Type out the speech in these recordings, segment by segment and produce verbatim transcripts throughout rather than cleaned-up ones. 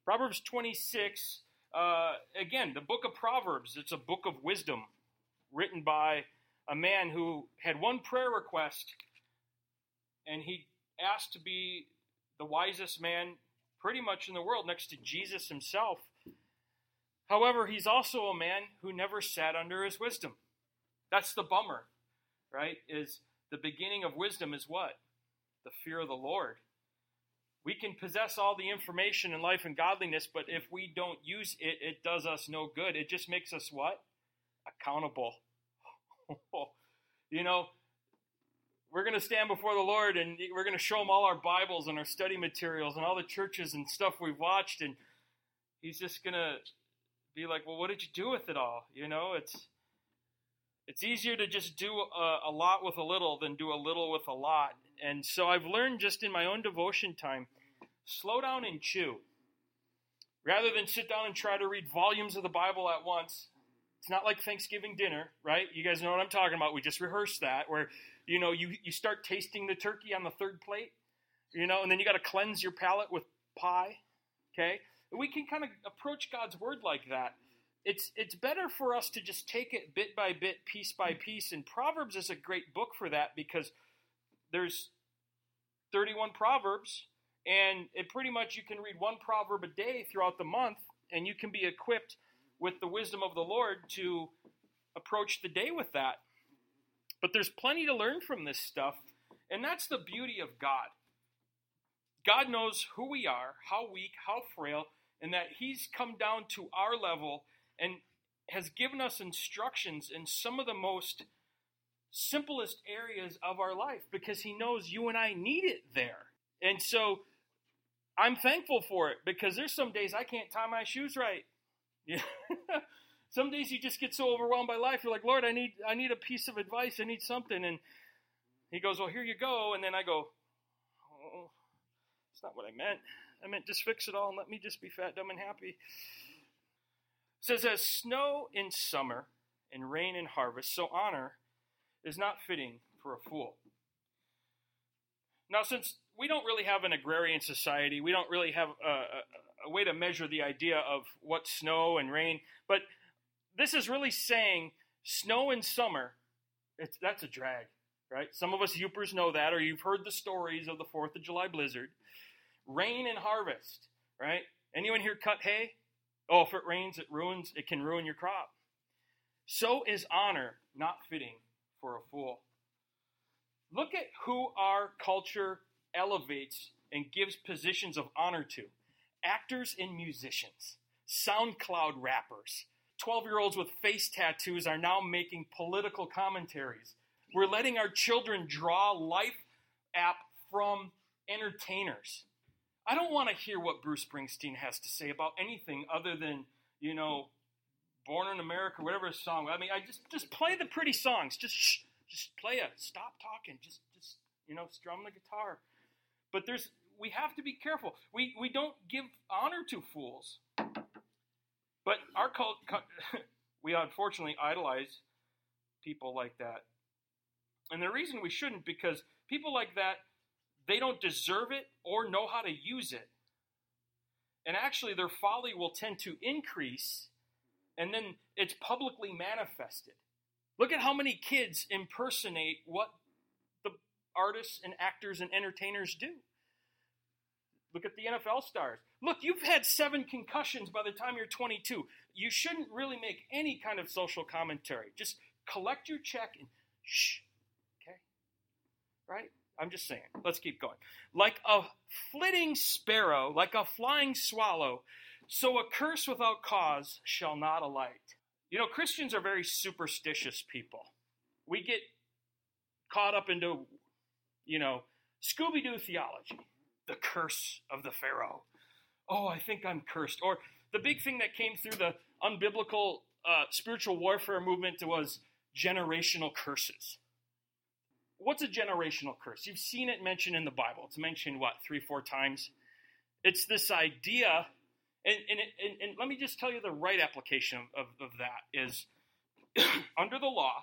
Proverbs twenty-six, uh, again, the book of Proverbs, it's a book of wisdom written by a man who had one prayer request, and he asked to be the wisest man pretty much in the world next to Jesus himself. However, he's also a man who never sat under his wisdom. That's the bummer, right? Is the beginning of wisdom is what? The fear of the Lord. We can possess all the information in life and godliness, but if we don't use it, it does us no good. It just makes us what? Accountable. You know, we're going to stand before the Lord and we're going to show him all our Bibles and our study materials and all the churches and stuff we've watched, and he's just going to be like, well, what did you do with it all? You know, it's it's easier to just do a, a lot with a little than do a little with a lot. And so I've learned just in my own devotion time, slow down and chew. Rather than sit down and try to read volumes of the Bible at once. It's not like Thanksgiving dinner, right? You guys know what I'm talking about. We just rehearsed that, where, you know, you, you start tasting the turkey on the third plate, you know, and then you got to cleanse your palate with pie, okay? We can kind of approach God's word like that. It's it's better for us to just take it bit by bit, piece by piece, and Proverbs is a great book for that because there's thirty-one Proverbs, and it pretty much you can read one proverb a day throughout the month, and you can be equipped with the wisdom of the Lord to approach the day with that. But there's plenty to learn from this stuff, and that's the beauty of God. God knows who we are, how weak, how frail, and that he's come down to our level and has given us instructions in some of the most simplest areas of our life because he knows you and I need it there. And so I'm thankful for it because there's some days I can't tie my shoes right. Yeah. Some days you just get so overwhelmed by life. You're like, Lord, I need I need a piece of advice. I need something. And he goes, well, here you go. And then I go, oh, that's not what I meant. I meant just fix it all and let me just be fat, dumb, and happy. It says, as snow in summer and rain in harvest, so honor is not fitting for a fool. Now, since we don't really have an agrarian society, we don't really have a, a, a way to measure the idea of what snow and rain, but this is really saying snow in summer, it's, that's a drag, right? Some of us Yoopers know that, or you've heard the stories of the fourth of July blizzard. Rain and harvest, right? Anyone here cut hay? Oh, if it rains, it ruins, it can ruin your crop. So is honor not fitting for a fool. Look at who our culture elevates and gives positions of honor to. Actors and musicians, SoundCloud rappers, twelve-year-olds with face tattoos are now making political commentaries. We're letting our children draw life app from entertainers. I don't want to hear what Bruce Springsteen has to say about anything other than, you know, Born in America, whatever his song. I mean, I just just play the pretty songs. Just shh, just play it. Stop talking. Just just you know, strum the guitar. But there's we have to be careful. We we don't give honor to fools. But our cult, we unfortunately idolize people like that. And the reason we shouldn't, because people like that, they don't deserve it or know how to use it. And actually, their folly will tend to increase, and then it's publicly manifested. Look at how many kids impersonate what the artists and actors and entertainers do. Look at the N F L stars. Look, you've had seven concussions by the time you're twenty-two. You shouldn't really make any kind of social commentary. Just collect your check and shh, okay? Right? I'm just saying. Let's keep going. Like a flitting sparrow, like a flying swallow, so a curse without cause shall not alight. You know, Christians are very superstitious people. We get caught up into, you know, Scooby-Doo theology. The curse of the Pharaoh. Oh, I think I'm cursed. Or the big thing that came through the unbiblical uh, spiritual warfare movement was generational curses. What's a generational curse? You've seen it mentioned in the Bible. It's mentioned, what, three, four times? It's this idea, and, and, and, and let me just tell you the right application of, of, of that is, under the law,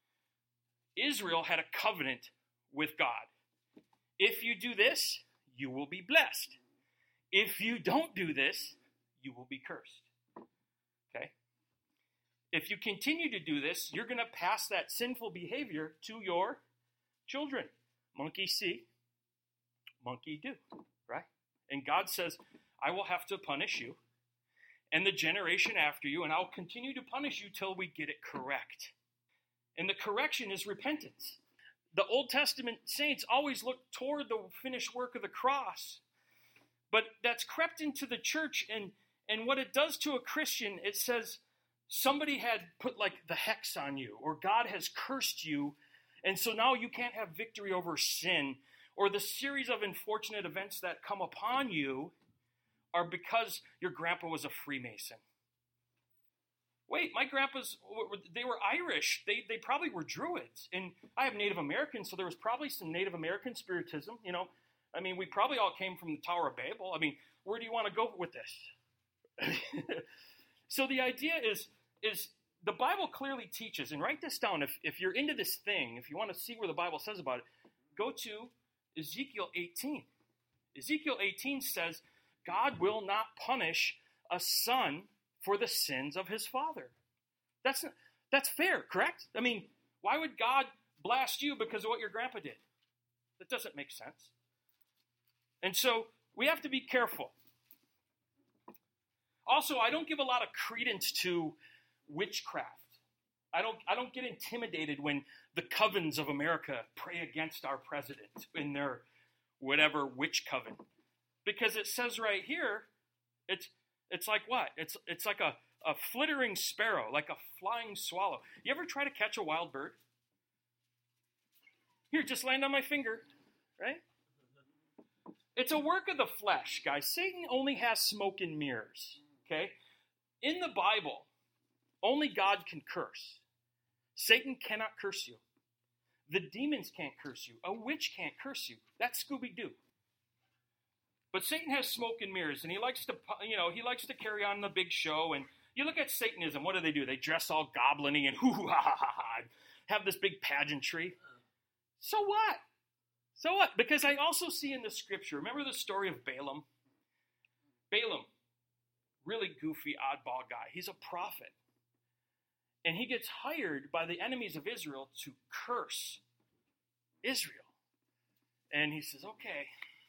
Israel had a covenant with God. If you do this, you will be blessed. If you don't do this, you will be cursed. Okay? If you continue to do this, you're going to pass that sinful behavior to your children. Monkey see, monkey do, right? And God says, I will have to punish you and the generation after you, and I'll continue to punish you till we get it correct. And the correction is repentance. The Old Testament saints always look toward the finished work of the cross. But that's crept into the church, and, and what it does to a Christian, it says somebody had put like the hex on you, or God has cursed you, and so now you can't have victory over sin, or the series of unfortunate events that come upon you are because your grandpa was a Freemason. Wait, my grandpas, they were Irish. They they probably were Druids. And I have Native American, so there was probably some Native American spiritism. You know, I mean, we probably all came from the Tower of Babel. I mean, where do you want to go with this? So the idea is, is the Bible clearly teaches, and write this down if, if you're into this thing, if you want to see where the Bible says about it, go to Ezekiel eighteen. Ezekiel eighteen says, God will not punish a son for the sins of his father. That's that's fair, correct? I mean, why would God blast you because of what your grandpa did? That doesn't make sense. And so we have to be careful. Also, I don't give a lot of credence to witchcraft. I don't I don't get intimidated when the covens of America pray against our president in their whatever witch coven. Because it says right here, it's It's like what? It's it's like a, a flittering sparrow, like a flying swallow. You ever try to catch a wild bird? Here, just land on my finger, right? It's a work of the flesh, guys. Satan only has smoke and mirrors, okay? In the Bible, only God can curse. Satan cannot curse you. The demons can't curse you. A witch can't curse you. That's Scooby-Doo. But Satan has smoke and mirrors, and he likes to, you know, he likes to carry on the big show. And you look at Satanism, what do they do? They dress all goblin-y and hoo ha ha ha ha, have this big pageantry. So what? So what? Because I also see in the scripture, remember the story of Balaam? Balaam, really goofy, oddball guy. He's a prophet. And he gets hired by the enemies of Israel to curse Israel. And he says, okay,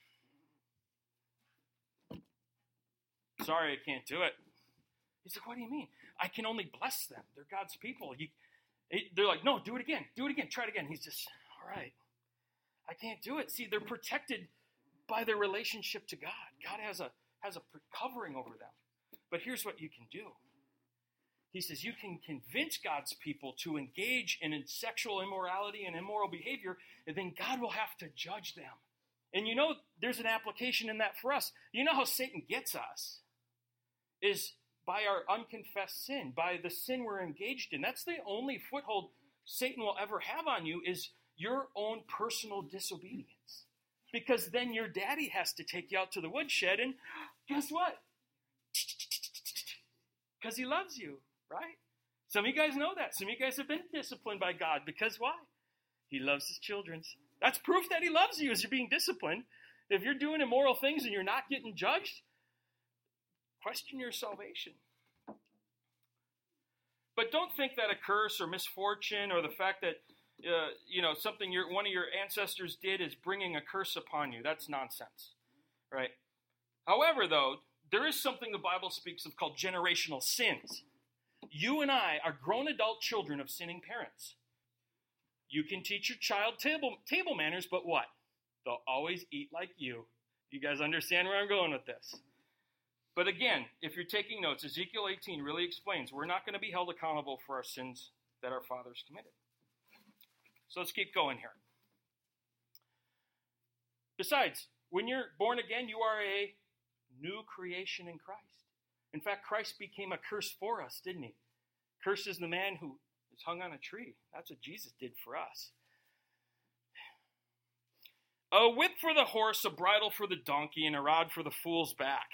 sorry, I can't do it. He said, what do you mean? I can only bless them. They're God's people. You, they're like, no, do it again. Do it again. Try it again. He's just, all right. I can't do it. See, they're protected by their relationship to God. God has a has a covering over them. But here's what you can do. He says you can convince God's people to engage in sexual immorality and immoral behavior, and then God will have to judge them. And you know, there's an application in that for us. You know how Satan gets us? Is by our unconfessed sin, by the sin we're engaged in. That's the only foothold Satan will ever have on you, is your own personal disobedience. Because then your daddy has to take you out to the woodshed and guess what? Because he loves you, right? Some of you guys know that. Some of you guys have been disciplined by God. Because why? He loves his children. That's proof that he loves you as you're being disciplined. If you're doing immoral things and you're not getting judged, question your salvation. But don't think that a curse or misfortune or the fact that uh, you know something your one of your ancestors did is bringing a curse upon you. That's nonsense, right? However, though, there is something the Bible speaks of called generational sins. You and I are grown adult children of sinning parents. You can teach your child table table manners, but what? They'll always eat like you. You guys understand where I'm going with this? But again, if you're taking notes, Ezekiel eighteen really explains we're not going to be held accountable for our sins that our fathers committed. So let's keep going here. Besides, when you're born again, you are a new creation in Christ. In fact, Christ became a curse for us, didn't he? Cursed is the man who is hung on a tree. That's what Jesus did for us. A whip for the horse, a bridle for the donkey, and a rod for the fool's back.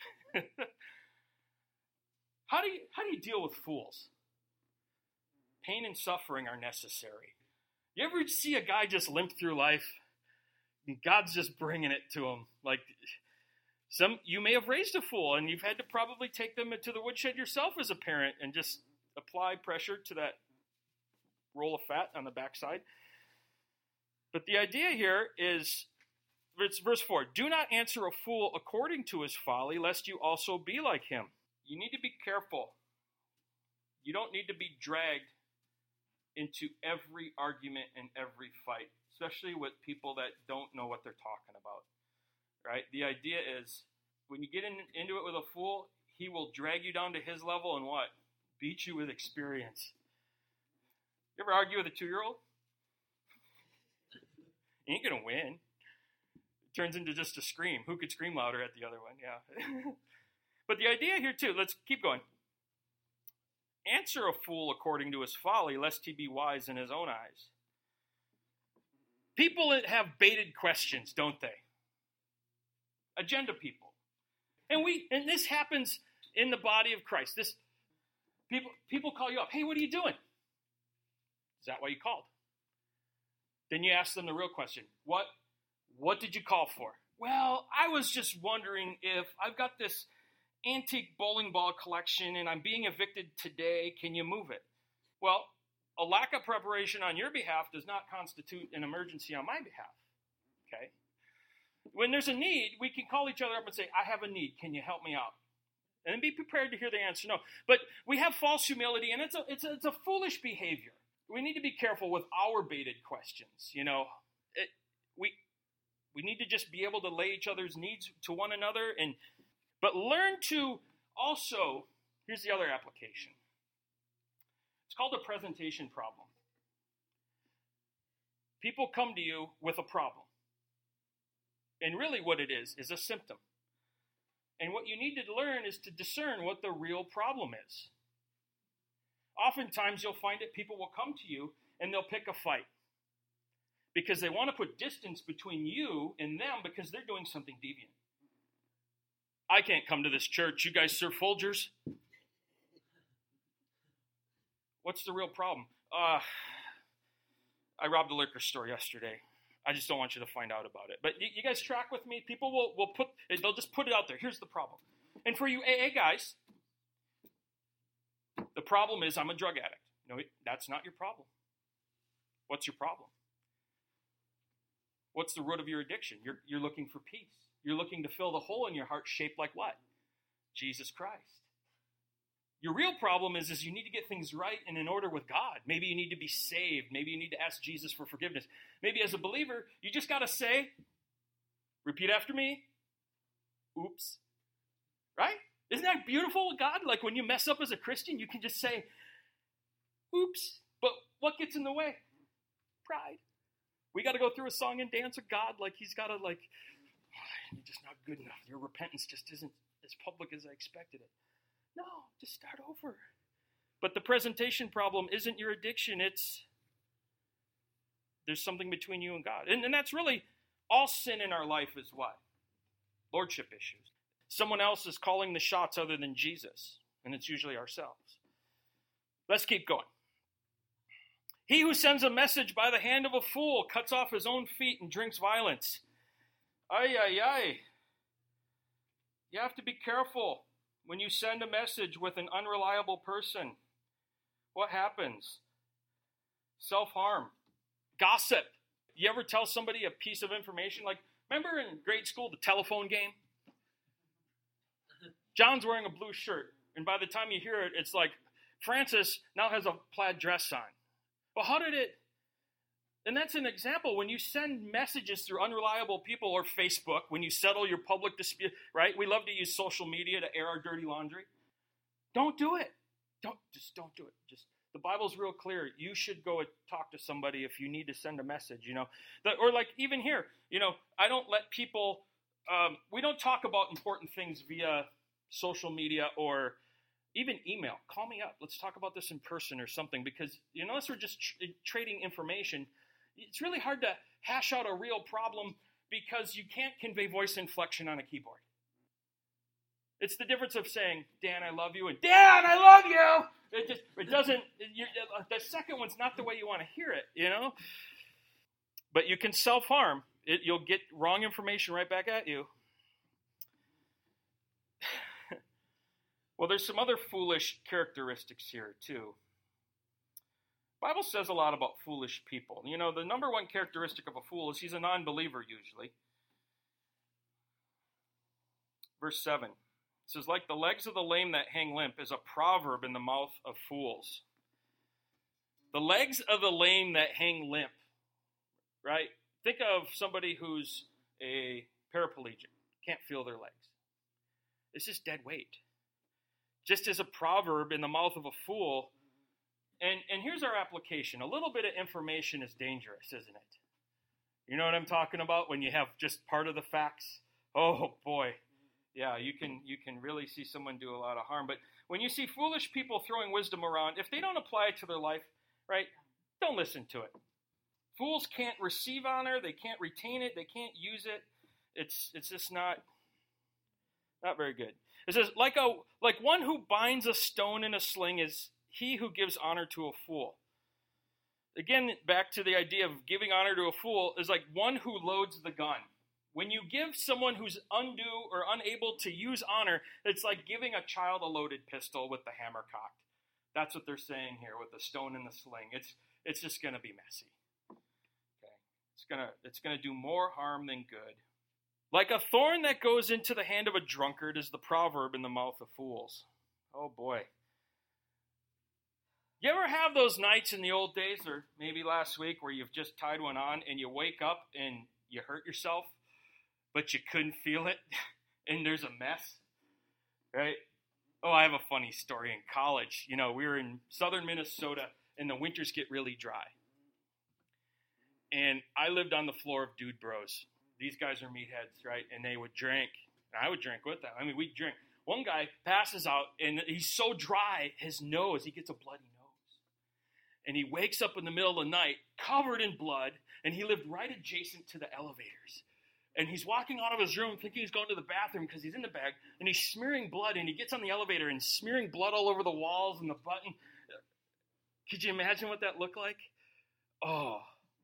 How do you how do you deal with fools? Pain and suffering are necessary. You ever see a guy just limp through life? And God's just bringing it to him. Like, Some, you may have raised a fool, and you've had to probably take them to the woodshed yourself as a parent and just apply pressure to that roll of fat on the backside. But the idea here is, it's verse four, do not answer a fool according to his folly, lest you also be like him. You need to be careful. You don't need to be dragged into every argument and every fight, especially with people that don't know what they're talking about, right? The idea is, when you get in, into it with a fool, he will drag you down to his level and what? Beat you with experience. You ever argue with a two-year-old? You ain't going to win. It turns into just a scream. Who could scream louder at the other one? Yeah. But the idea here, too, let's keep going. Answer a fool according to his folly, lest he be wise in his own eyes. People have baited questions, don't they? Agenda people. And we and this happens in the body of Christ. This people people call you up. Hey, what are you doing? Is that why you called? Then you ask them the real question. What what did you call for? Well, I was just wondering if I've got this antique bowling ball collection and I'm being evicted today. Can you move it? Well, a lack of preparation on your behalf does not constitute an emergency on my behalf. Okay? When there's a need, we can call each other up and say, I have a need. Can you help me out? And be prepared to hear the answer no. But we have false humility, and it's a, it's a, it's a foolish behavior. We need to be careful with our baited questions. You know, it, we we need to just be able to lay each other's needs to one another, and but learn to also, here's the other application. It's called a presentation problem. People come to you with a problem. And really what it is, is a symptom. And what you need to learn is to discern what the real problem is. Oftentimes you'll find that people will come to you and they'll pick a fight. Because they want to put distance between you and them because they're doing something deviant. I can't come to this church. You guys serve Folgers? What's the real problem? Uh, I robbed a liquor store yesterday. I just don't want you to find out about it. But you, you guys track with me? People will, will put, they'll just put it out there. Here's the problem. And for you A A guys, the problem is I'm a drug addict. No, that's not your problem. What's your problem? What's the root of your addiction? You're, you're looking for peace. You're looking to fill the hole in your heart shaped like what? Jesus Christ. Your real problem is, is you need to get things right and in order with God. Maybe you need to be saved. Maybe you need to ask Jesus for forgiveness. Maybe as a believer, you just got to say, repeat after me, oops. Right? Isn't that beautiful, God? Like when you mess up as a Christian, you can just say, oops. But what gets in the way? Pride. We got to go through a song and dance with God like he's got to like, oh, you're just not good enough. Your repentance just isn't as public as I expected it. No, just start over. But the presentation problem isn't your addiction. It's there's something between you and God. And, and that's really all sin in our life is what? Lordship issues. Someone else is calling the shots other than Jesus. And it's usually ourselves. Let's keep going. He who sends a message by the hand of a fool cuts off his own feet and drinks violence. Ay, ay, ay. You have to be careful. When you send a message with an unreliable person, what happens? Self-harm. Gossip. You ever tell somebody a piece of information? Like, remember in grade school, the telephone game? John's wearing a blue shirt, and by the time you hear it, it's like, Francis now has a plaid dress on. Well, how did it... And that's an example. When you send messages through unreliable people or Facebook, when you settle your public dispute, right? We love to use social media to air our dirty laundry. Don't do it. Don't just don't do it. Just the Bible's real clear. You should go and talk to somebody if you need to send a message, you know. The, or like even here, you know, I don't let people, um, we don't talk about important things via social media or even email. Call me up. Let's talk about this in person or something because you know, unless we're just tr- trading information, it's really hard to hash out a real problem because you can't convey voice inflection on a keyboard. It's the difference of saying, Dan, I love you, and Dan, I love you. It just, it doesn't, you're, the second one's not the way you want to hear it, you know? But you can self-harm. It, you'll get wrong information right back at you. Well, there's some other foolish characteristics here, too. The Bible says a lot about foolish people. You know, the number one characteristic of a fool is he's a non-believer, usually. Verse seven. It says, like the legs of the lame that hang limp is a proverb in the mouth of fools. The legs of the lame that hang limp, right? Think of somebody who's a paraplegic, can't feel their legs. It's just dead weight. Just as a proverb in the mouth of a fool. And, and here's our application. A little bit of information is dangerous, isn't it? You know what I'm talking about when you have just part of the facts? Oh, boy. Yeah, you can you can really see someone do a lot of harm. But when you see foolish people throwing wisdom around, if they don't apply it to their life, right, don't listen to it. Fools can't receive honor. They can't retain it. They can't use it. It's it's just not, not very good. It says, like a like one who binds a stone in a sling is he who gives honor to a fool. Again, back to the idea of giving honor to a fool is like one who loads the gun. When you give someone who's undue or unable to use honor, it's like giving a child a loaded pistol with the hammer cocked. That's what they're saying here with the stone and the sling. It's it's just going to be messy. Okay, it's gonna it's gonna do more harm than good. Like a thorn that goes into the hand of a drunkard is the proverb in the mouth of fools. Oh boy. You ever have those nights in the old days, or maybe last week, where you've just tied one on and you wake up and you hurt yourself, but you couldn't feel it, and there's a mess, right? Oh, I have a funny story in college. You know, we were in southern Minnesota, and the winters get really dry. And I lived on the floor of Dude Bros. These guys are meatheads, right? And they would drink. And I would drink with them. I mean, we'd drink. One guy passes out, and he's so dry, his nose, he gets a bloody nose. And he wakes up in the middle of the night, covered in blood, and he lived right adjacent to the elevators. And he's walking out of his room thinking he's going to the bathroom because he's in the bag, and he's smearing blood, and he gets on the elevator and smearing blood all over the walls and the button. Could you imagine what that looked like? Oh.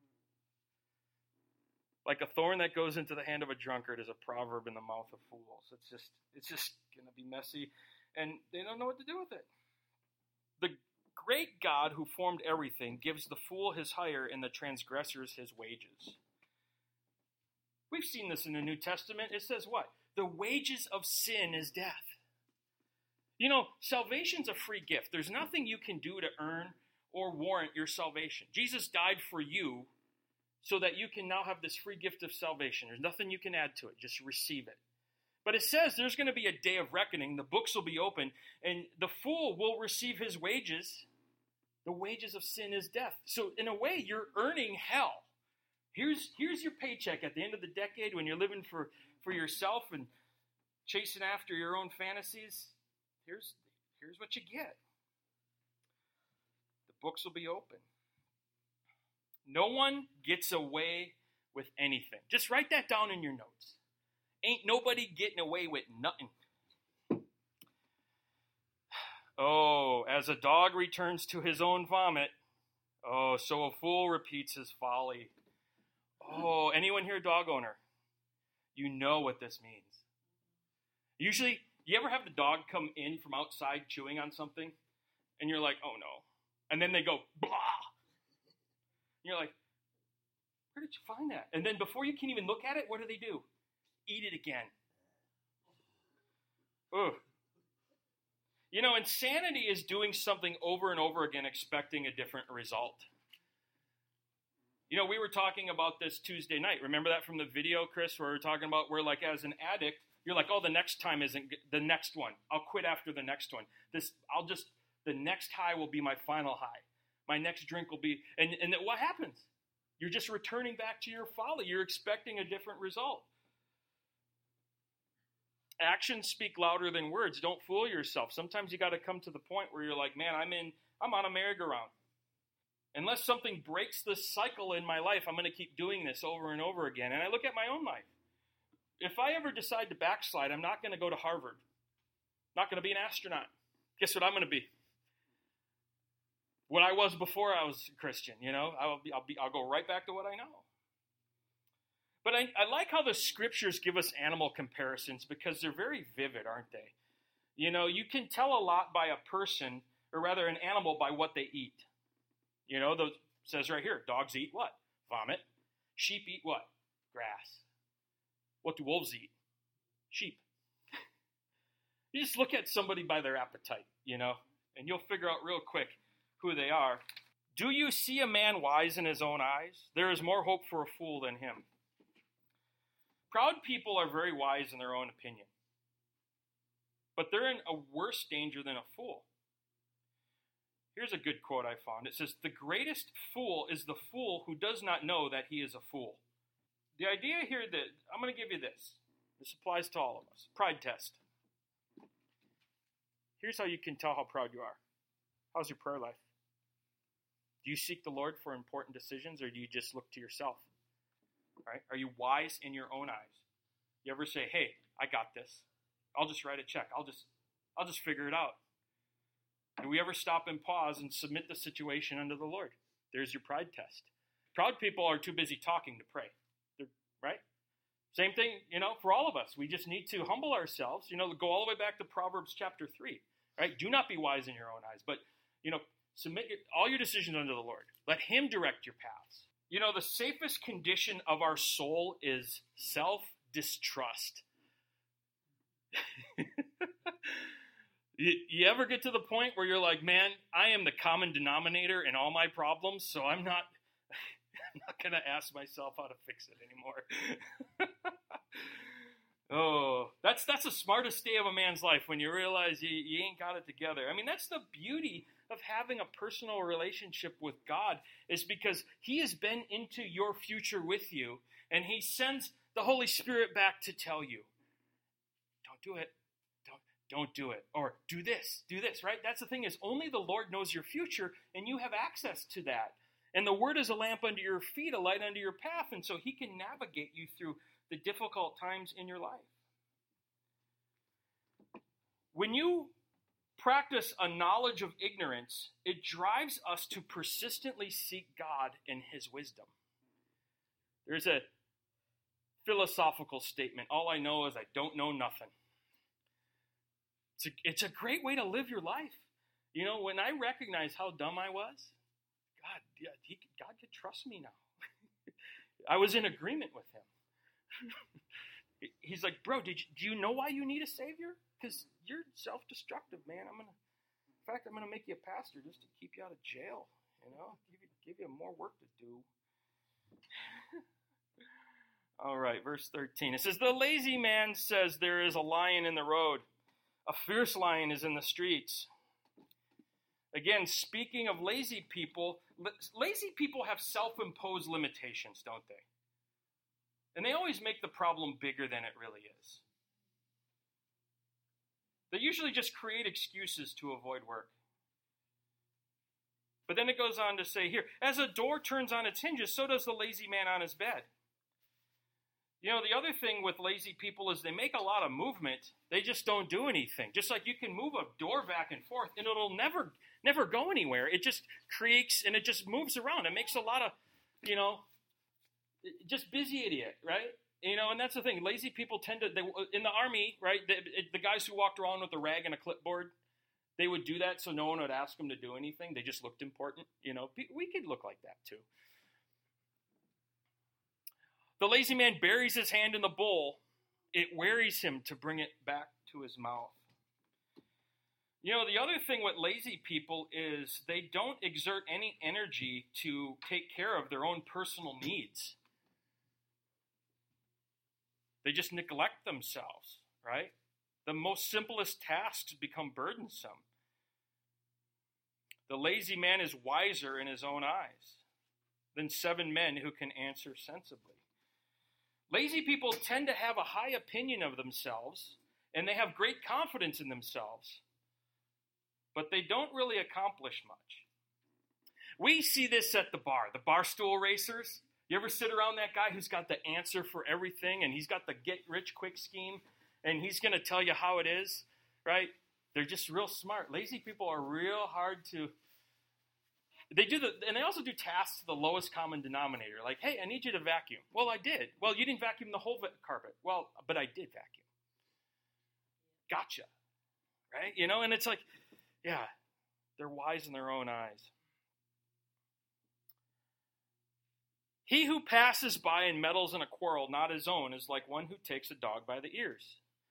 Like a thorn that goes into the hand of a drunkard is a proverb in the mouth of fools. It's just, it's just going to be messy, and they don't know what to do with it. The great God who formed everything gives the fool his hire and the transgressors his wages. We've seen this in the New Testament. It says what? The wages of sin is death. You know, salvation's a free gift. There's nothing you can do to earn or warrant your salvation. Jesus died for you so that you can now have this free gift of salvation. There's nothing you can add to it. Just receive it. But it says there's going to be a day of reckoning. The books will be open, and the fool will receive his wages. The wages of sin is death. So in a way, you're earning hell. Here's, here's your paycheck at the end of the decade when you're living for, for yourself and chasing after your own fantasies. Here's, here's what you get. The books will be open. No one gets away with anything. Just write that down in your notes. Ain't nobody getting away with nothing. Oh, as a dog returns to his own vomit, oh, so a fool repeats his folly. Oh, anyone here a dog owner? You know what this means. Usually, you ever have the dog come in from outside chewing on something? And you're like, oh no. And then they go, blah. And you're like, where did you find that? And then before you can even look at it, what do they do? Eat it again. Ugh. You know, insanity is doing something over and over again, expecting a different result. You know, we were talking about this Tuesday night. Remember that from the video, Chris, where we were talking about where, like, as an addict, you're like, oh, the next time isn't good. The next one. I'll quit after the next one. This, I'll just, the next high will be my final high. My next drink will be, and, and then what happens? You're just returning back to your folly. You're expecting a different result. Actions speak louder than words. Don't fool yourself. Sometimes you got to come to the point where you're like, man, I'm in, I'm on a merry-go-round. Unless something breaks this cycle in my life, I'm going to keep doing this over and over again. And I look at my own life. If I ever decide to backslide, I'm not going to go to Harvard. I'm not going to be an astronaut. Guess what I'm going to be? What I was before I was a Christian, you know? I'll be, I'll be, I'll go right back to what I know. But I, I like how the scriptures give us animal comparisons because they're very vivid, aren't they? You know, you can tell a lot by a person, or rather an animal, by what they eat. You know, the says right here, dogs eat what? Vomit. Sheep eat what? Grass. What do wolves eat? Sheep. You just look at somebody by their appetite, you know, and you'll figure out real quick who they are. Do you see a man wise in his own eyes? There is more hope for a fool than him. Proud people are very wise in their own opinion, but they're in a worse danger than a fool. Here's a good quote I found. It says, "The greatest fool is the fool who does not know that he is a fool." The idea here that, I'm going to give you this. This applies to all of us. Pride test. Here's how you can tell how proud you are. How's your prayer life? Do you seek the Lord for important decisions, or do you just look to yourself? Right? Are you wise in your own eyes? You ever say, "Hey, I got this. I'll just write a check. I'll just I'll just figure it out." Do we ever stop and pause and submit the situation unto the Lord? There's your pride test. Proud people are too busy talking to pray. They're, right? Same thing, you know, for all of us. We just need to humble ourselves. You know, go all the way back to Proverbs chapter three. Right? Do not be wise in your own eyes, but, you know, submit your, all your decisions unto the Lord. Let Him direct your paths. You know, the safest condition of our soul is self-distrust. you, you ever get to the point where you're like, man, I am the common denominator in all my problems, so I'm not, I'm not going to ask myself how to fix it anymore. Oh, that's that's the smartest day of a man's life, when you realize you, you ain't got it together. I mean, that's the beauty of having a personal relationship with God, is because He has been into your future with you, and He sends the Holy Spirit back to tell you, don't do it, don't, don't do it, or do this, do this, right? That's the thing, is only the Lord knows your future, and you have access to that. And the Word is a lamp unto your feet, a light unto your path, and so He can navigate you through the difficult times in your life. When you practice a knowledge of ignorance, it drives us to persistently seek God and His wisdom. There's a philosophical statement, all I know is I don't know nothing. It's a, it's a great way to live your life. You know, when I recognize how dumb I was, God, yeah, he, God could trust me now. I was in agreement with Him. He's like, bro, did you, do you know why you need a Savior? Because you're self-destructive, man. I'm gonna, in fact, I'm gonna make you a pastor just to keep you out of jail. You know, give you, give you more work to do. All right, verse thirteen. It says, "The lazy man says there is a lion in the road. A fierce lion is in the streets." Again, speaking of lazy people, lazy people have self-imposed limitations, don't they? And they always make the problem bigger than it really is. They usually just create excuses to avoid work. But then it goes on to say here, "As a door turns on its hinges, so does the lazy man on his bed." You know, the other thing with lazy people is they make a lot of movement. They just don't do anything. Just like you can move a door back and forth, and it'll never, never go anywhere. It just creates, and it just moves around. It makes a lot of, you know, just busy idiot, right? You know, and that's the thing. Lazy people tend to, they, in the army, right, the, the guys who walked around with a rag and a clipboard, they would do that so no one would ask them to do anything. They just looked important. You know, we could look like that too. The lazy man buries his hand in the bowl. It wearies him to bring it back to his mouth. You know, the other thing with lazy people is they don't exert any energy to take care of their own personal needs. They just neglect themselves, right? The most simplest tasks become burdensome. The lazy man is wiser in his own eyes than seven men who can answer sensibly. Lazy people tend to have a high opinion of themselves, and they have great confidence in themselves, but they don't really accomplish much. We see this at the bar, the bar stool racers. You ever sit around that guy who's got the answer for everything, and he's got the get-rich-quick scheme, and he's going to tell you how it is, right? They're just real smart. Lazy people are real hard to... They do the, and they also do tasks to the lowest common denominator. Like, hey, I need you to vacuum. Well, I did. Well, you didn't vacuum the whole carpet. Well, but I did vacuum. Gotcha. right? You know, and it's like, yeah, they're wise in their own eyes. He who passes by and meddles in a quarrel not his own is like one who takes a dog by the ears.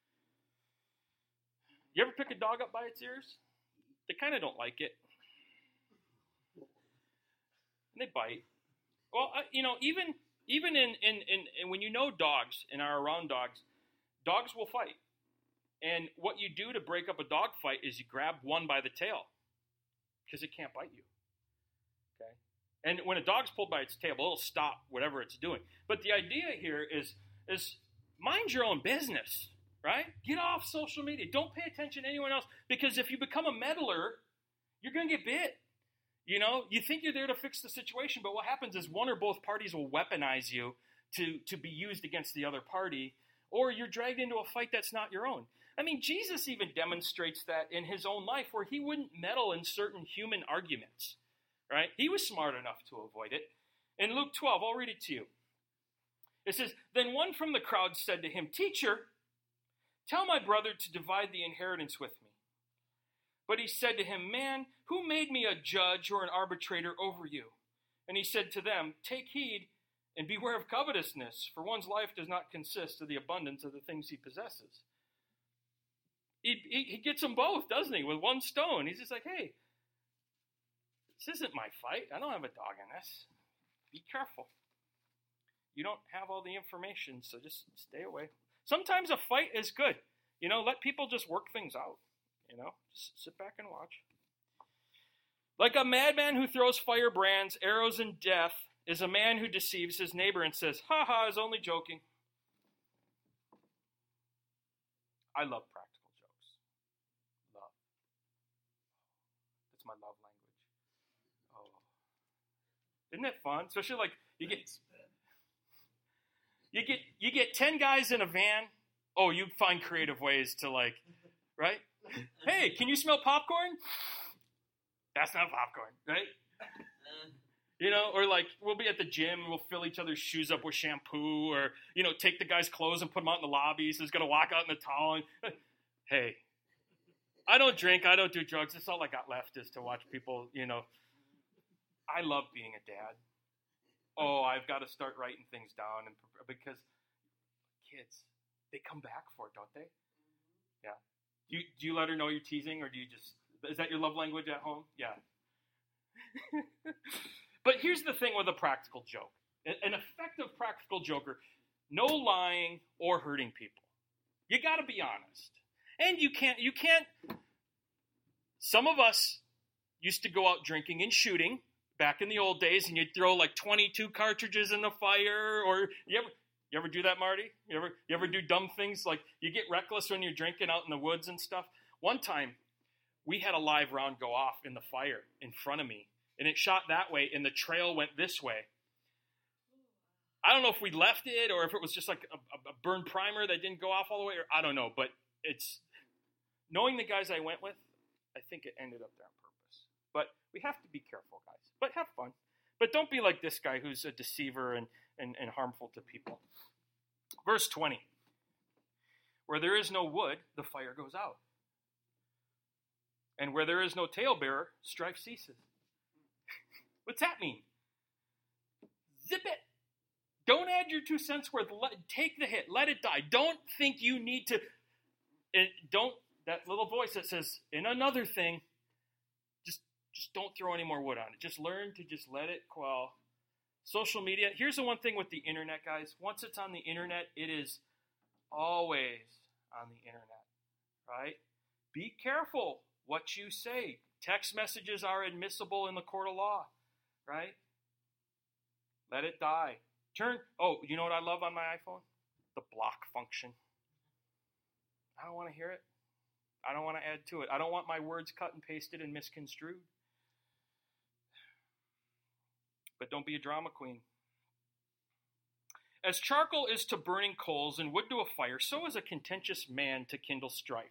You ever pick a dog up by its ears? They kind of don't like it. And they bite. Well, uh, you know, even even in, in, in, in when you know dogs and are around dogs, dogs will fight. And what you do to break up a dog fight is you grab one by the tail because it can't bite you. Okay? And when a dog's pulled by its tail, it'll stop whatever it's doing. But the idea here is, is mind your own business, right? Get off social media. Don't pay attention to anyone else, because if you become a meddler, you're going to get bit. You know, you think you're there to fix the situation, but what happens is one or both parties will weaponize you to, to be used against the other party, or you're dragged into a fight that's not your own. I mean, Jesus even demonstrates that in his own life, where he wouldn't meddle in certain human arguments, right? He was smart enough to avoid it. In Luke twelve, I'll read it to you. It says, "Then one from the crowd said to him, 'Teacher, tell my brother to divide the inheritance with me.' But he said to him, 'Man, who made me a judge or an arbitrator over you?' And he said to them, 'Take heed and beware of covetousness, for one's life does not consist of the abundance of the things he possesses.'" He, he, he gets them both, doesn't he, with one stone. He's just like, hey, this isn't my fight. I don't have a dog in this. Be careful. You don't have all the information, so just stay away. Sometimes a fight is good. You know, let people just work things out. You know, just sit back and watch. Like a madman who throws firebrands, arrows, and death is a man who deceives his neighbor and says, "Ha ha, I was only joking." I love practical jokes. Love. That's my love language. Oh. Isn't it fun? Especially like you get you get you get ten guys in a van. Oh, you find creative ways to like, right? Hey, can you smell popcorn? That's not popcorn, right? You know, or like we'll be at the gym and we'll fill each other's shoes up with shampoo, or, you know, take the guy's clothes and put them out in the lobby so he's going to walk out in the towel. And, hey, I don't drink, I don't do drugs. That's all I got left is to watch people, you know. I love being a dad. Oh, I've got to start writing things down, and because kids, they come back for it, don't they? Yeah. Do you, do you let her know you're teasing, or do you just, is that your love language at home? Yeah. But here's the thing with a practical joke. An effective practical joker, no lying or hurting people. You got to be honest. And you can't, you can't, some of us used to go out drinking and shooting back in the old days, and you'd throw like twenty-two cartridges in the fire, or you ever, you ever do that, Marty? You ever, you ever do dumb things like you get reckless when you're drinking out in the woods and stuff? One time, we had a live round go off in the fire in front of me, and it shot that way, and the trail went this way. I don't know if we left it or if it was just like a, a burned primer that didn't go off all the way, or I don't know, but it's, knowing the guys I went with, I think it ended up there on purpose. But we have to be careful, guys. But have fun. But don't be like this guy who's a deceiver and, and, and harmful to people. Verse twenty. Where there is no wood, the fire goes out. And where there is no talebearer, strife ceases. What's that mean? Zip it. Don't add your two cents worth. Let, take the hit. Let it die. Don't think you need to. It, don't, that little voice that says, in another thing, just, just don't throw any more wood on it. Just learn to just let it quell. Social media. Here's the one thing with the internet, guys. Once it's on the internet, it is always on the internet, right? Be careful what you say. Text messages are admissible in the court of law, right? Let it die. Turn, oh, you know what I love on my iPhone? The block function. I don't want to hear it. I don't want to add to it. I don't want my words cut and pasted and misconstrued. But don't be a drama queen. As charcoal is to burning coals and wood to a fire, so is a contentious man to kindle strife.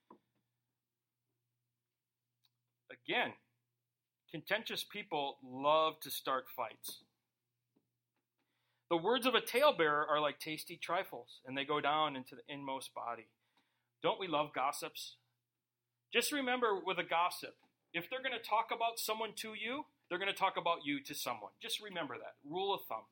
Again, contentious people love to start fights. The words of a talebearer are like tasty trifles, and they go down into the inmost body. Don't we love gossips? Just remember with a gossip, if they're going to talk about someone to you, they're going to talk about you to someone. Just remember that. Rule of thumb.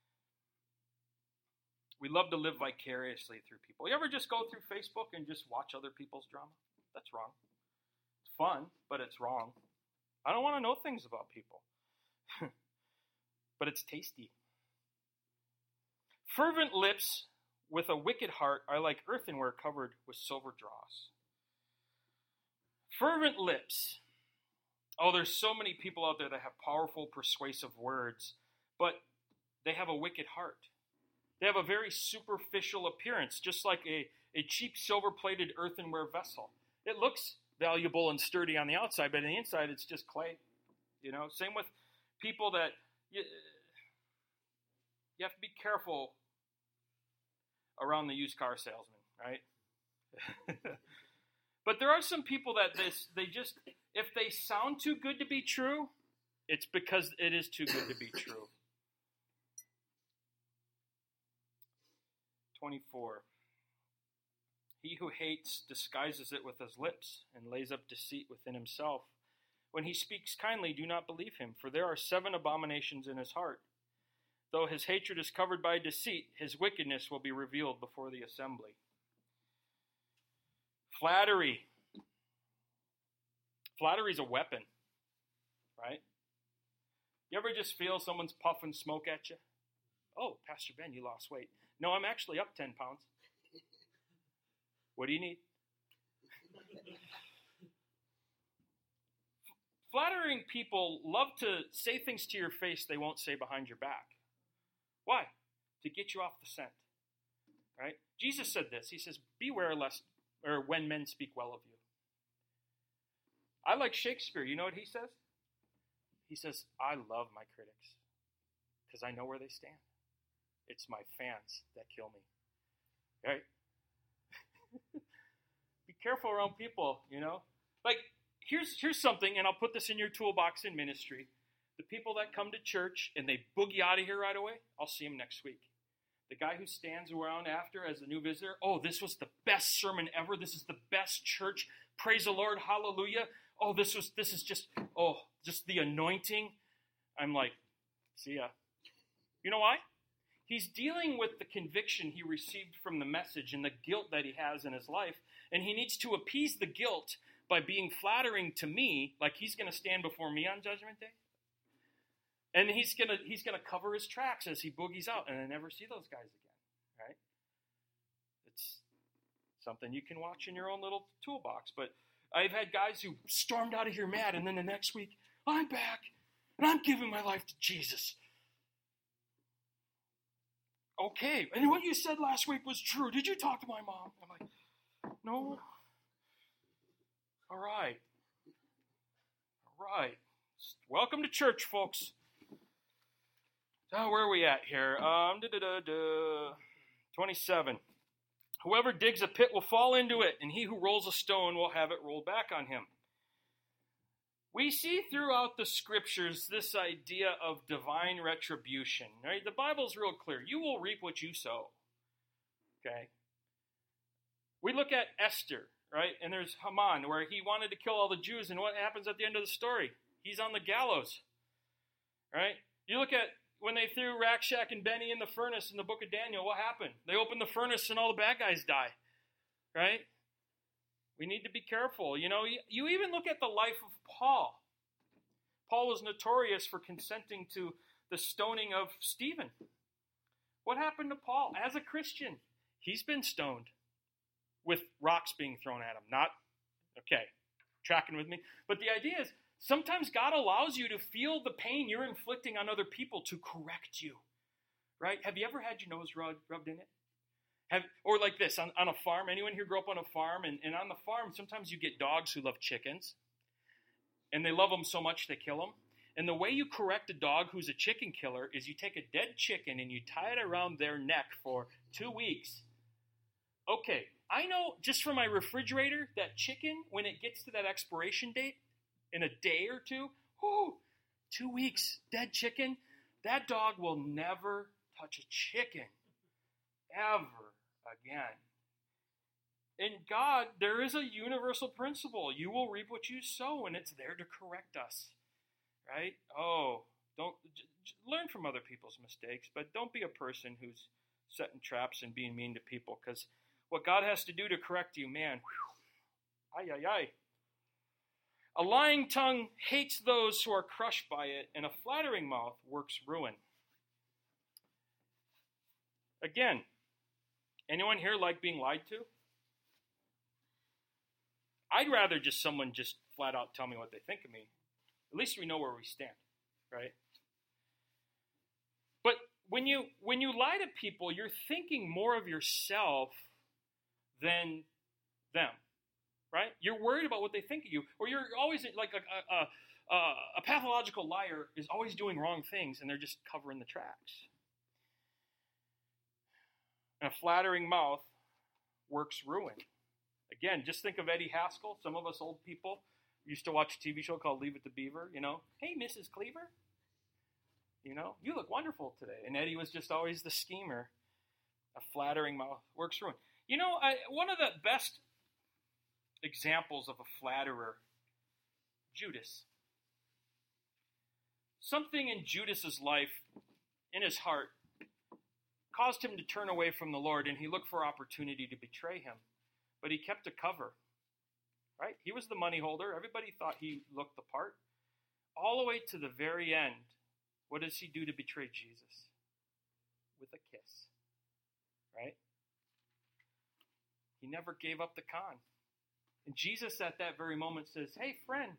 We love to live vicariously through people. You ever just go through Facebook and just watch other people's drama? That's wrong. It's fun, but it's wrong. I don't want to know things about people. But it's tasty. Fervent lips with a wicked heart are like earthenware covered with silver dross. Fervent lips. Oh, there's so many people out there that have powerful, persuasive words, but they have a wicked heart. They have a very superficial appearance, just like a, a cheap silver-plated earthenware vessel. It looks valuable and sturdy on the outside, but on the inside it's just clay. You know, same with people that you, you have to be careful around the used car salesman, right? But there are some people that this they just, if they sound too good to be true, it's because it is too good to be true. twenty-four. He who hates disguises it with his lips and lays up deceit within himself. When he speaks kindly, do not believe him, for there are seven abominations in his heart. Though his hatred is covered by deceit, his wickedness will be revealed before the assembly. Flattery. Flattery is a weapon, right? You ever just feel someone's puffing smoke at you? Oh, Pastor Ben, you lost weight. No, I'm actually up ten pounds. What do you need? Flattering people love to say things to your face they won't say behind your back. Why? To get you off the scent. Right? Jesus said this. He says, beware lest, or when men speak well of you. I like Shakespeare. You know what he says? He says, I love my critics because I know where they stand. It's my fans that kill me. Right? Be careful around people, you know? Like, here's here's something, and I'll put this in your toolbox in ministry. The people that come to church and they boogie out of here right away, I'll see them next week. The guy who stands around after as a new visitor, oh, this was the best sermon ever. This is the best church. Praise the Lord. Hallelujah. Oh, this was this is just, oh, just the anointing. I'm like, see ya. You know why? He's dealing with the conviction he received from the message and the guilt that he has in his life, and he needs to appease the guilt by being flattering to me, like he's going to stand before me on Judgment Day. And he's going to he's going to cover his tracks as he boogies out, and I never see those guys again, right? It's something you can watch in your own little toolbox. But I've had guys who stormed out of here mad, and then the next week, I'm back, and I'm giving my life to Jesus. Okay, and what you said last week was true. Did you talk to my mom? I'm like, no. All right. All right. Welcome to church, folks. Oh, where are we at here? Um, da, da, da, da. twenty-seven. Whoever digs a pit will fall into it, and he who rolls a stone will have it rolled back on him. We see throughout the scriptures this idea of divine retribution. Right? The Bible's real clear. You will reap what you sow. Okay? We look at Esther, right? And there's Haman, where he wanted to kill all the Jews, and what happens at the end of the story? He's on the gallows. Right? You look at when they threw Rakshak and Benny in the furnace in the book of Daniel, what happened? They opened the furnace and all the bad guys die. Right? We need to be careful. You know, you, you even look at the life of Paul. Paul was notorious for consenting to the stoning of Stephen. What happened to Paul? As a Christian, he's been stoned with rocks being thrown at him. Not, okay, tracking with me? But the idea is, sometimes God allows you to feel the pain you're inflicting on other people to correct you. Right? Have you ever had your nose rubbed, rubbed in it? Have, or like this, on, on a farm, anyone here grew up on a farm? And, and on the farm, sometimes you get dogs who love chickens. And they love them so much they kill them. And the way you correct a dog who's a chicken killer is you take a dead chicken and you tie it around their neck for two weeks. Okay, I know just from my refrigerator, that chicken, when it gets to that expiration date, in a day or two, oh, two weeks, dead chicken, that dog will never touch a chicken ever again. in God, there is a universal principle. You will reap what you sow, and it's there to correct us, right? Oh, don't j- j- learn from other people's mistakes, but don't be a person who's setting traps and being mean to people, because what God has to do to correct you, man, whew, ay, ay, ay. A lying tongue hates those who are crushed by it, and a flattering mouth works ruin. Again, anyone here like being lied to? I'd rather just someone just flat out tell me what they think of me. At least we know where we stand, right? But when you when you lie to people, you're thinking more of yourself than them, right? You're worried about what they think of you, or you're always like a a, a, a pathological liar is always doing wrong things, and they're just covering the tracks. And a flattering mouth works ruin. Again, just think of Eddie Haskell. Some of us old people used to watch a T V show called Leave It to Beaver, you know. Hey, Missus Cleaver, you know, you look wonderful today. And Eddie was just always the schemer. A flattering mouth works ruin. You know, I, one of the best examples of a flatterer, Judas. Something in Judas's life, in his heart, caused him to turn away from the Lord, and he looked for opportunity to betray him. But he kept a cover, right? He was the money holder. Everybody thought he looked the part. All the way to the very end, what does he do to betray Jesus? With a kiss, right? He never gave up the con. And Jesus at that very moment says, hey, friend,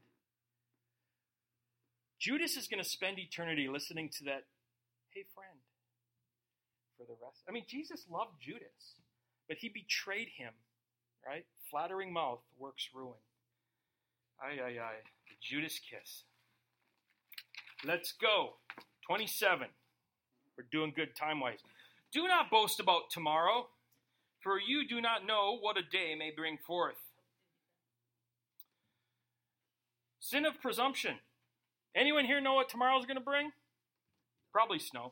Judas is going to spend eternity listening to that, hey, friend, for the rest. I mean, Jesus loved Judas, but he betrayed him. Right? Flattering mouth works ruin. Ay, ay, ay. The Judas kiss. Let's go. twenty-seven. We're doing good time-wise. Do not boast about tomorrow, for you do not know what a day may bring forth. Sin of presumption. Anyone here know what tomorrow's going to bring? Probably snow.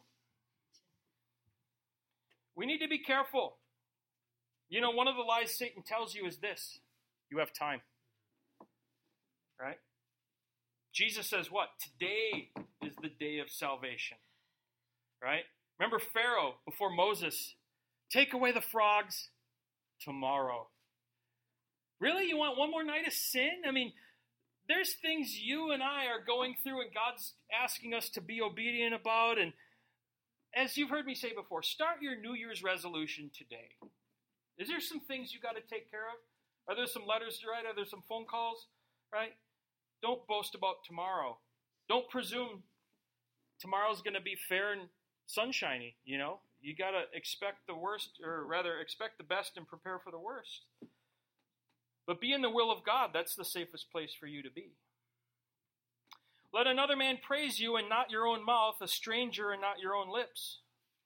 We need to be careful. You know, one of the lies Satan tells you is this: you have time. Right? Jesus says what? Today is the day of salvation. Right? Remember Pharaoh before Moses, take away the frogs tomorrow. Really? You want one more night of sin? I mean, there's things you and I are going through and God's asking us to be obedient about. And as you've heard me say before, start your New Year's resolution today. Is there some things you got to take care of? Are there some letters to write? Are there some phone calls? Right? Don't boast about tomorrow. Don't presume tomorrow's going to be fair and sunshiny, you know? You got to expect the worst, or rather expect the best and prepare for the worst. But be in the will of God. That's the safest place for you to be. Let another man praise you and not your own mouth, a stranger and not your own lips.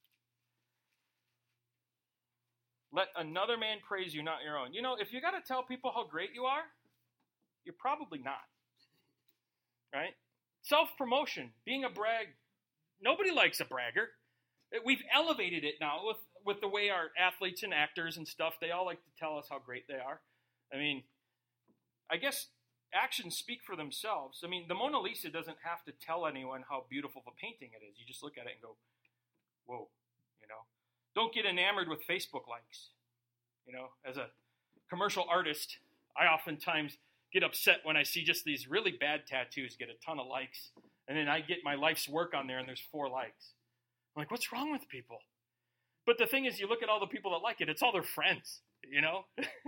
Let another man praise you, not your own. You know, if you got to tell people how great you are, you're probably not. Right? Self-promotion, being a brag. Nobody likes a bragger. We've elevated it now with, with the way our athletes and actors and stuff, they all like to tell us how great they are. I mean, I guess actions speak for themselves. I mean, the Mona Lisa doesn't have to tell anyone how beautiful of a painting it is. You just look at it and go, whoa, you know. Don't get enamored with Facebook likes. You know, as a commercial artist, I oftentimes get upset when I see just these really bad tattoos get a ton of likes. And then I get my life's work on there and there's four likes. I'm like, what's wrong with people? But the thing is, you look at all the people that like it, it's all their friends, you know?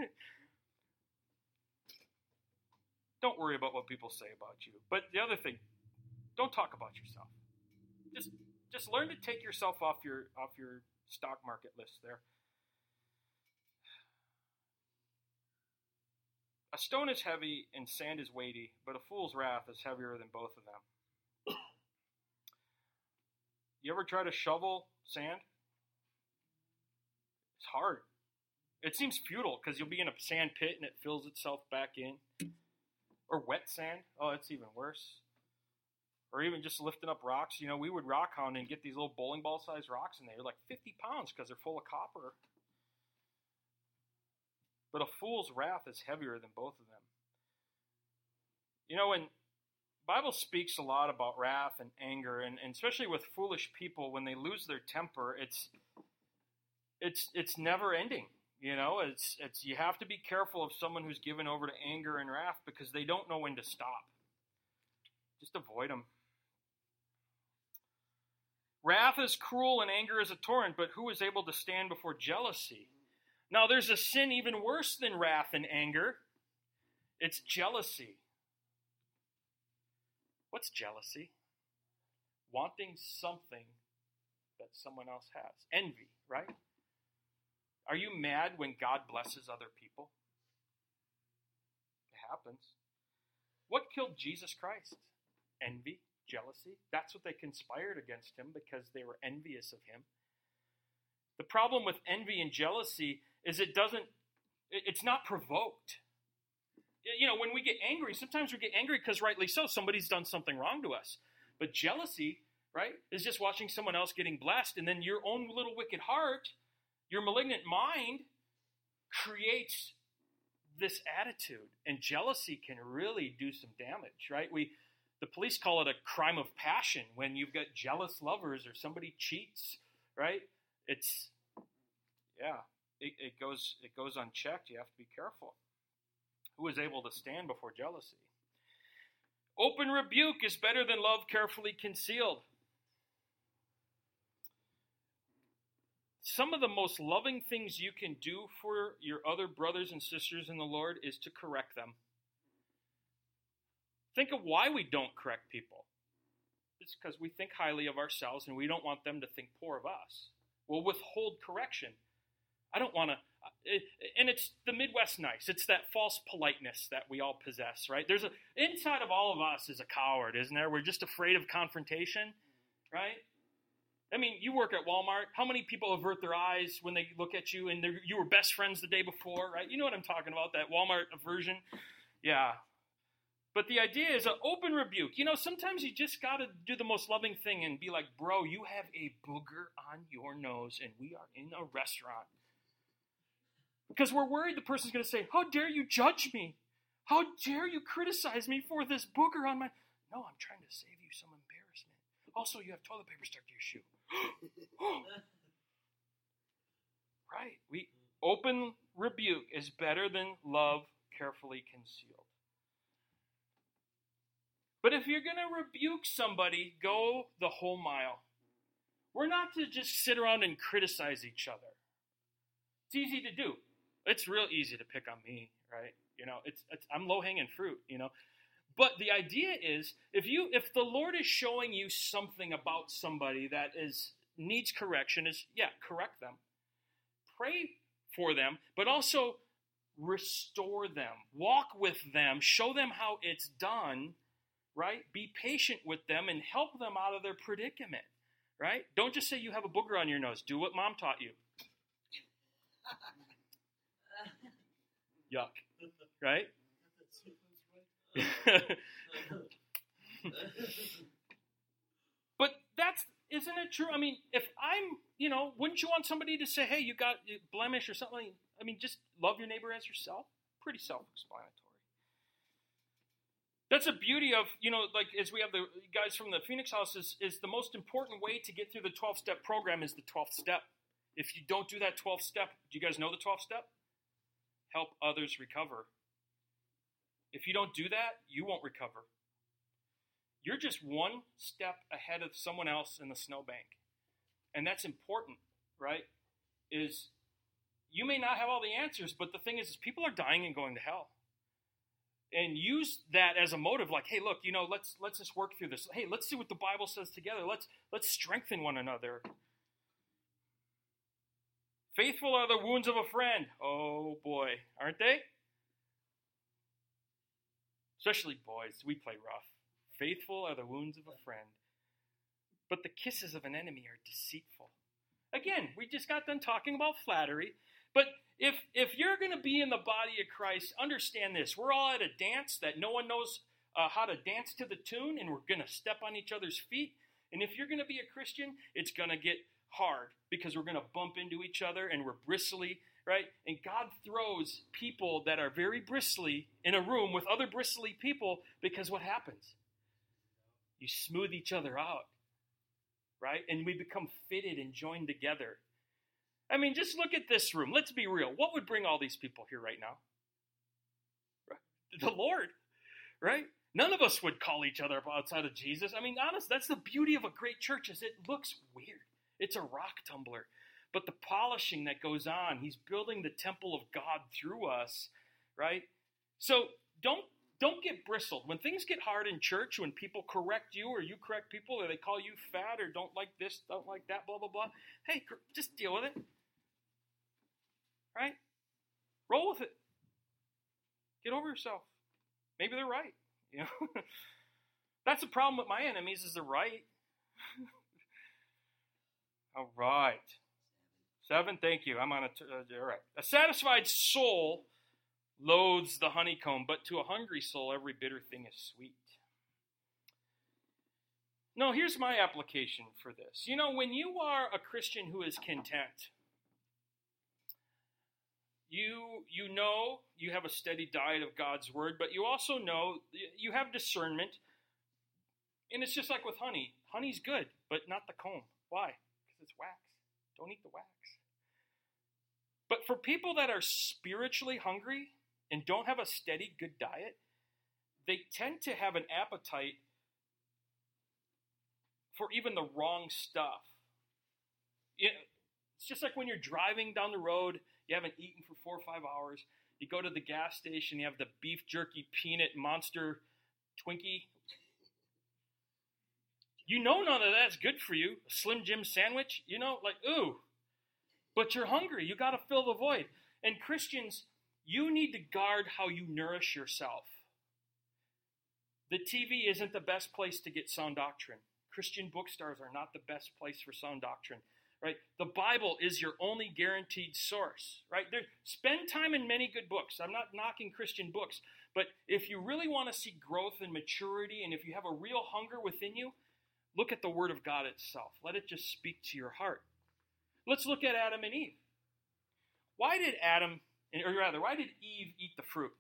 Don't worry about what people say about you. But the other thing, don't talk about yourself. Just just learn to take yourself off your off your stock market list there. A stone is heavy and sand is weighty, but a fool's wrath is heavier than both of them. You ever try to shovel sand? It's hard. It seems futile because you'll be in a sand pit and it fills itself back in. Or wet sand. Oh, it's even worse. Or even just lifting up rocks. You know, we would rock hound and get these little bowling ball sized rocks in there. They're like fifty pounds because they're full of copper. but a fool's wrath is heavier than both of them. You know, when Bible speaks a lot about wrath and anger, and, and especially with foolish people, when they lose their temper, it's it's it's never ending. You know, it's it's you have to be careful of someone who's given over to anger and wrath because they don't know when to stop. Just avoid them. Wrath is cruel and anger is a torrent, but who is able to stand before jealousy? Now, there's a sin even worse than wrath and anger. It's jealousy. What's jealousy? Wanting something that someone else has. Envy, right? Are you mad when God blesses other people? It happens. What killed Jesus Christ? Envy, jealousy. That's what they conspired against him because they were envious of him. The problem with envy and jealousy is it doesn't, it's not provoked. You know, when we get angry, sometimes we get angry because rightly so, somebody's done something wrong to us. But jealousy, right, is just watching someone else getting blessed, and then your own little wicked heart, your malignant mind, creates this attitude. And jealousy can really do some damage, right? We, the police call it a crime of passion when you've got jealous lovers or somebody cheats, right? It's, yeah, it, it goes it goes unchecked. You have to be careful. Who is able to stand before jealousy? Open rebuke is better than love carefully concealed. Some of the most loving things you can do for your other brothers and sisters in the Lord is to correct them. Think of why we don't correct people. It's because we think highly of ourselves and we don't want them to think poor of us. We'll withhold correction. I don't want to, and it's the Midwest nice. It's that false politeness that we all possess, right? There's a, inside of all of us is a coward, isn't there? We're just afraid of confrontation, right? I mean, you work at Walmart. How many people avert their eyes when they look at you and you were best friends the day before, right? You know what I'm talking about, that Walmart aversion? Yeah. But the idea is an open rebuke. You know, sometimes you just got to do the most loving thing and be like, bro, you have a booger on your nose and we are in a restaurant. Because we're worried the person's going to say, how dare you judge me? How dare you criticize me for this booger on my... No, I'm trying to save you some embarrassment. Also, you have toilet paper stuck to your shoe. Right. We open rebuke is better than love carefully concealed. But if you're going to rebuke somebody, go the whole mile. We're not to just sit around and criticize each other. It's easy to do. It's real easy to pick on me, right? You know, it's, it's I'm low-hanging fruit, you know. But the idea is, if you if the Lord is showing you something about somebody that is needs correction, is yeah, correct them. Pray for them, but also restore them. Walk with them. Show them how it's done, right? Be patient with them and help them out of their predicament, right? Don't just say you have a booger on your nose. Do what mom taught you. Yuck, right? But that's, isn't it true? I mean, if I'm, you know, wouldn't you want somebody to say, hey, you got a blemish or something? I mean, just love your neighbor as yourself. Pretty self-explanatory. That's the beauty of, you know, like as we have the guys from the Phoenix House, is, is the most important way to get through the twelve-step program is the twelfth step. If you don't do that twelfth step, do you guys know the twelfth step? Help others recover. If you don't do that, you won't recover. You're just one step ahead of someone else in the snowbank. And that's important, right? Is you may not have all the answers, but the thing is, is people are dying and going to hell. And use that as a motive, like, hey, look, you know, let's let's just work through this. Hey, let's see what the Bible says together. Let's let's strengthen one another. Faithful are the wounds of a friend. Oh boy, aren't they? Especially boys, we play rough. Faithful are the wounds of a friend, but the kisses of an enemy are deceitful. Again, we just got done talking about flattery, but if if you're going to be in the body of Christ, understand this. We're all at a dance that no one knows uh, how to dance to the tune, and we're going to step on each other's feet. And if you're going to be a Christian, it's going to get hard because we're going to bump into each other, and we're bristly, right? And God throws people that are very bristly in a room with other bristly people, because what happens? You smooth each other out, right? And we become fitted and joined together. I mean, just look at this room. Let's be real. What would bring all these people here right now? The Lord, right? None of us would call each other up outside of Jesus. I mean, honest, that's the beauty of a great church, is it looks weird. It's a rock tumbler. But the polishing that goes on, he's building the temple of God through us, right? So don't don't get bristled. When things get hard in church, when people correct you or you correct people, or they call you fat or don't like this, don't like that, blah, blah, blah, hey, just deal with it, right? Roll with it. Get over yourself. Maybe they're right. You know, that's the problem with my enemies, is they're right. All right. Seven, thank you. I'm on a, t- uh, all right. A satisfied soul loathes the honeycomb, but to a hungry soul, every bitter thing is sweet. No, here's my application for this. You know, when you are a Christian who is content, you you know you have a steady diet of God's word, but you also know you have discernment. And it's just like with honey. Honey's good, but not the comb. Why? Because it's wax. Don't eat the wax. But for people that are spiritually hungry and don't have a steady, good diet, they tend to have an appetite for even the wrong stuff. It's just like when you're driving down the road, you haven't eaten for four or five hours, you go to the gas station, you have the beef jerky peanut monster Twinkie. You know none of that's good for you. A Slim Jim sandwich, you know, like, ooh. But you're hungry. You got to fill the void. And Christians, you need to guard how you nourish yourself. The T V isn't the best place to get sound doctrine. Christian bookstores are not the best place for sound doctrine, right? The Bible is your only guaranteed source, right? There, spend time in many good books. I'm not knocking Christian books, but if you really want to see growth and maturity, and if you have a real hunger within you, look at the Word of God itself. Let it just speak to your heart. Let's look at Adam and Eve. Why did Adam, or rather, why did Eve eat the fruit?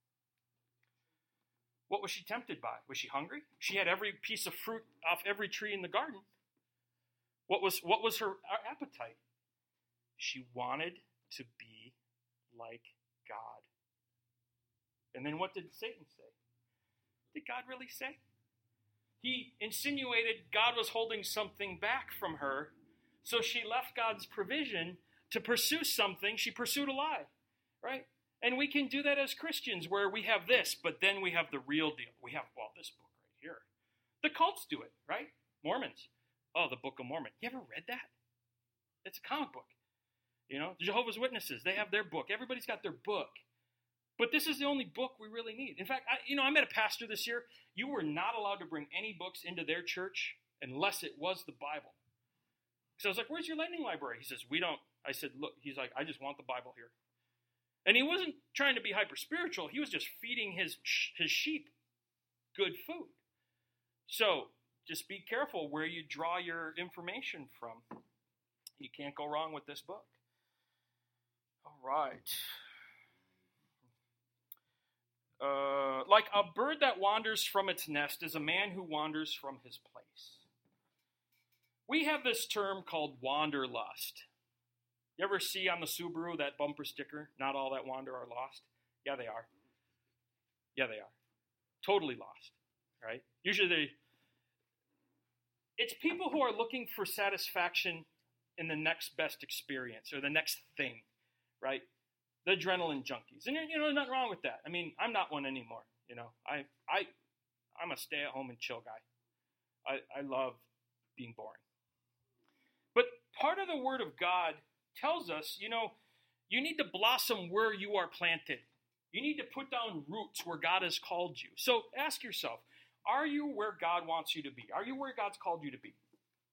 What was she tempted by? Was she hungry? She had every piece of fruit off every tree in the garden. What was, what was her appetite? She wanted to be like God. And then what did Satan say? What did God really say? He insinuated God was holding something back from her, so she left God's provision to pursue something. She pursued a lie, right? And we can do that as Christians, where we have this, but then we have the real deal. We have, well, this book right here. The cults do it, right? Mormons. Oh, the Book of Mormon. You ever read that? It's a comic book. You know, the Jehovah's Witnesses, they have their book. Everybody's got their book. But this is the only book we really need. In fact, I, you know, I met a pastor this year. You were not allowed to bring any books into their church unless it was the Bible. So I was like, where's your lending library? He says, we don't. I said, look, he's like, I just want the Bible here. And he wasn't trying to be hyper spiritual. He was just feeding his his sheep good food. So just be careful where you draw your information from. You can't go wrong with this book. All right. Uh, like a bird that wanders from its nest is a man who wanders from his place. We have this term called wanderlust. You ever see on the Subaru that bumper sticker, not all that wander are lost? Yeah, they are. Yeah, they are. Totally lost, right? Usually they, it's people who are looking for satisfaction in the next best experience or the next thing, right? The adrenaline junkies. And, you know, there's nothing wrong with that. I mean, I'm not one anymore, you know. I, I, I'm a stay-at-home and chill guy. I, I love being boring. But part of the Word of God tells us, you know, you need to blossom where you are planted. You need to put down roots where God has called you. So ask yourself, are you where God wants you to be? Are you where God's called you to be?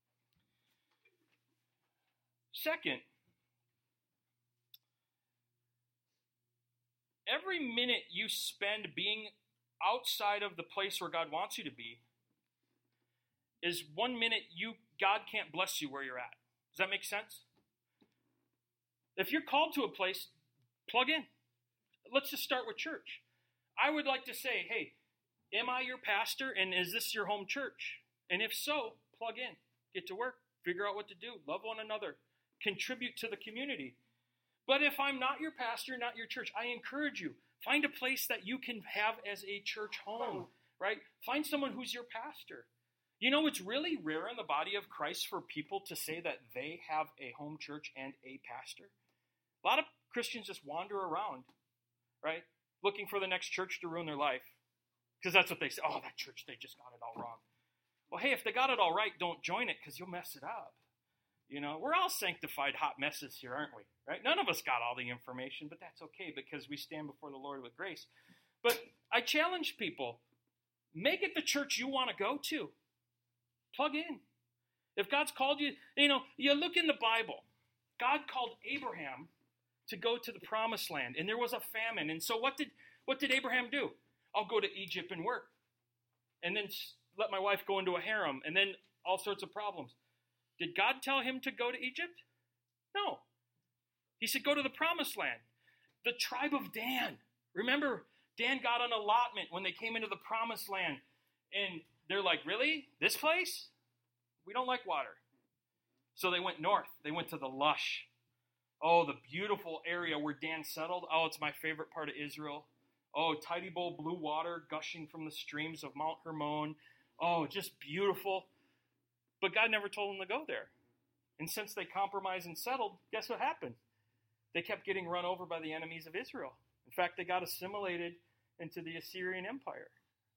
Second, every minute you spend being outside of the place where God wants you to be is one minute you God can't bless you where you're at. Does that make sense? If you're called to a place, plug in. Let's just start with church. I would like to say, hey, am I your pastor, and is this your home church? And if so, plug in. Get to work. Figure out what to do. Love one another. Contribute to the community. But if I'm not your pastor, not your church, I encourage you, find a place that you can have as a church home, right? Find someone who's your pastor. You know, it's really rare in the body of Christ for people to say that they have a home church and a pastor. A lot of Christians just wander around, right, looking for the next church to ruin their life. Because that's what they say. Oh, that church, they just got it all wrong. Well, hey, if they got it all right, don't join it because you'll mess it up. You know, we're all sanctified hot messes here, aren't we? Right? None of us got all the information, but that's okay because we stand before the Lord with grace. But I challenge people, make it the church you want to go to. Plug in. If God's called you, you know, you look in the Bible. God called Abraham to go to the promised land, and there was a famine. And so what did what did Abraham do? I'll go to Egypt and work. And then let my wife go into a harem, and then all sorts of problems. Did God tell him to go to Egypt? No. He said, go to the promised land. The tribe of Dan. Remember, Dan got an allotment when they came into the promised land. And they're like, really? This place? We don't like water. So they went north. They went to the lush. Oh, the beautiful area where Dan settled. Oh, it's my favorite part of Israel. Oh, tidy bowl blue water gushing from the streams of Mount Hermon. Oh, just beautiful. But God never told them to go there. And since they compromised and settled, guess what happened? They kept getting run over by the enemies of Israel. In fact, they got assimilated into the Assyrian Empire.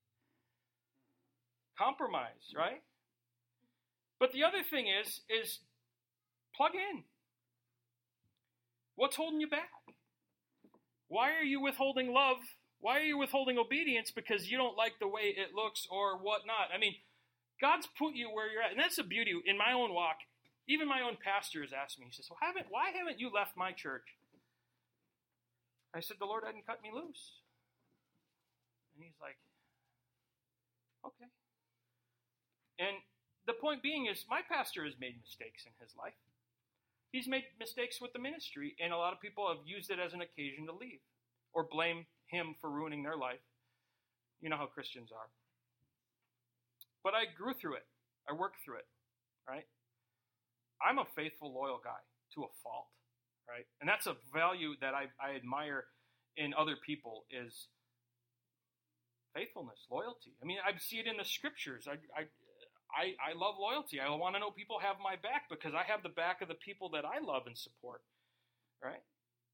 Compromise, right? But the other thing is, is plug in. What's holding you back? Why are you withholding love? Why are you withholding obedience? Because you don't like the way it looks or whatnot. I mean, God's put you where you're at. And that's the beauty. In my own walk, even my own pastor has asked me, he says, well, haven't, why haven't you left my church? I said, the Lord hadn't cut me loose. And he's like, okay. And the point being is, my pastor has made mistakes in his life. He's made mistakes with the ministry, and a lot of people have used it as an occasion to leave or blame him for ruining their life. You know how Christians are. But I grew through it. I worked through it, right? I'm a faithful, loyal guy to a fault, right? And that's a value that I, I admire in other people is faithfulness, loyalty. I mean, I see it in the scriptures. I, I, I, I love loyalty. I want to know people have my back because I have the back of the people that I love and support, right?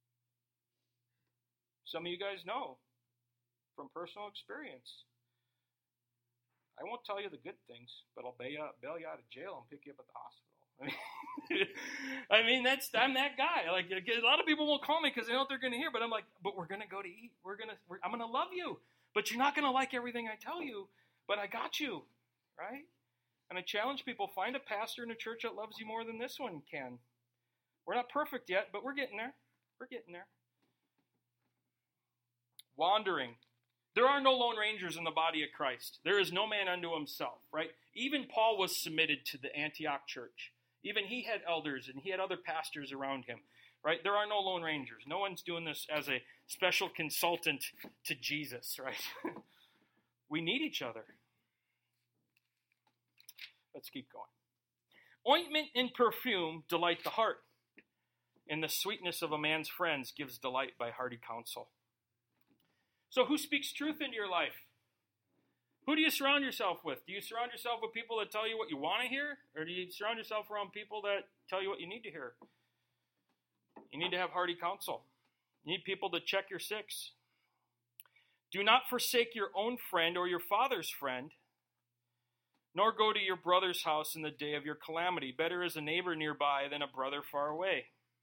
Some of you guys know from personal experience. I won't tell you the good things, but I'll bail you out, bail you out of jail and pick you up at the hospital. I mean, I mean that's I'm that guy. Like a lot of people won't call me because they know what they're going to hear, but I'm like, but we're going to go to eat. We're gonna. We're, I'm going to love you, but you're not going to like everything I tell you. But I got you, right? And I challenge people: find a pastor in a church that loves you more than this one can. We're not perfect yet, but we're getting there. We're getting there. Wandering. There are no lone rangers in the body of Christ. There is no man unto himself, right? Even Paul was submitted to the Antioch church. Even he had elders and he had other pastors around him, right? There are no lone rangers. No one's doing this as a special consultant to Jesus, right? We need each other. Let's keep going. Ointment and perfume delight the heart, and the sweetness of a man's friends gives delight by hearty counsel. So who speaks truth into your life? Who do you surround yourself with? Do you surround yourself with people that tell you what you want to hear? Or do you surround yourself around people that tell you what you need to hear? You need to have hearty counsel. You need people to check your six. Do not forsake your own friend or your father's friend, nor go to your brother's house in the day of your calamity. Better is a neighbor nearby than a brother far away.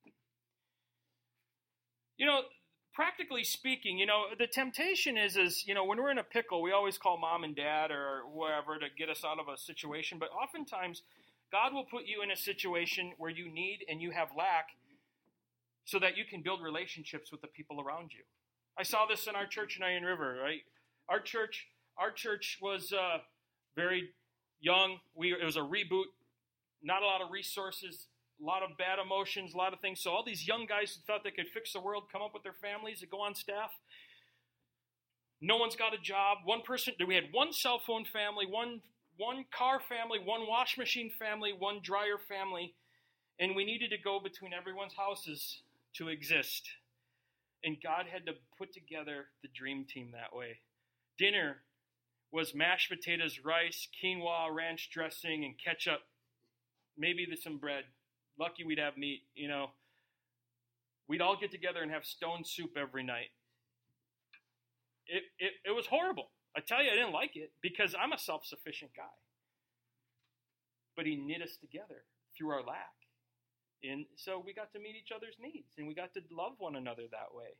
You know, practically speaking, you know, the temptation is, is, you know, when we're in a pickle, we always call mom and dad or whoever to get us out of a situation. But oftentimes, God will put you in a situation where you need and you have lack so that you can build relationships with the people around you. I saw this in our church in Iron River, right? Our church, our church was uh, very young. We, it was a reboot, not a lot of resources. a lot of bad emotions, a lot of things. So all these young guys who thought they could fix the world come up with their families that go on staff. No one's got a job. One person, we had one cell phone family, one one car family, one wash machine family, one dryer family, and we needed to go between everyone's houses to exist. And God had to put together the dream team that way. Dinner was mashed potatoes, rice, quinoa, ranch dressing, and ketchup. Maybe there's some bread. Lucky we'd have meat, you know. We'd all get together and have stone soup every night. It, it, it was horrible. I tell you, I didn't like it because I'm a self-sufficient guy. But he knit us together through our lack. And so we got to meet each other's needs, and we got to love one another that way.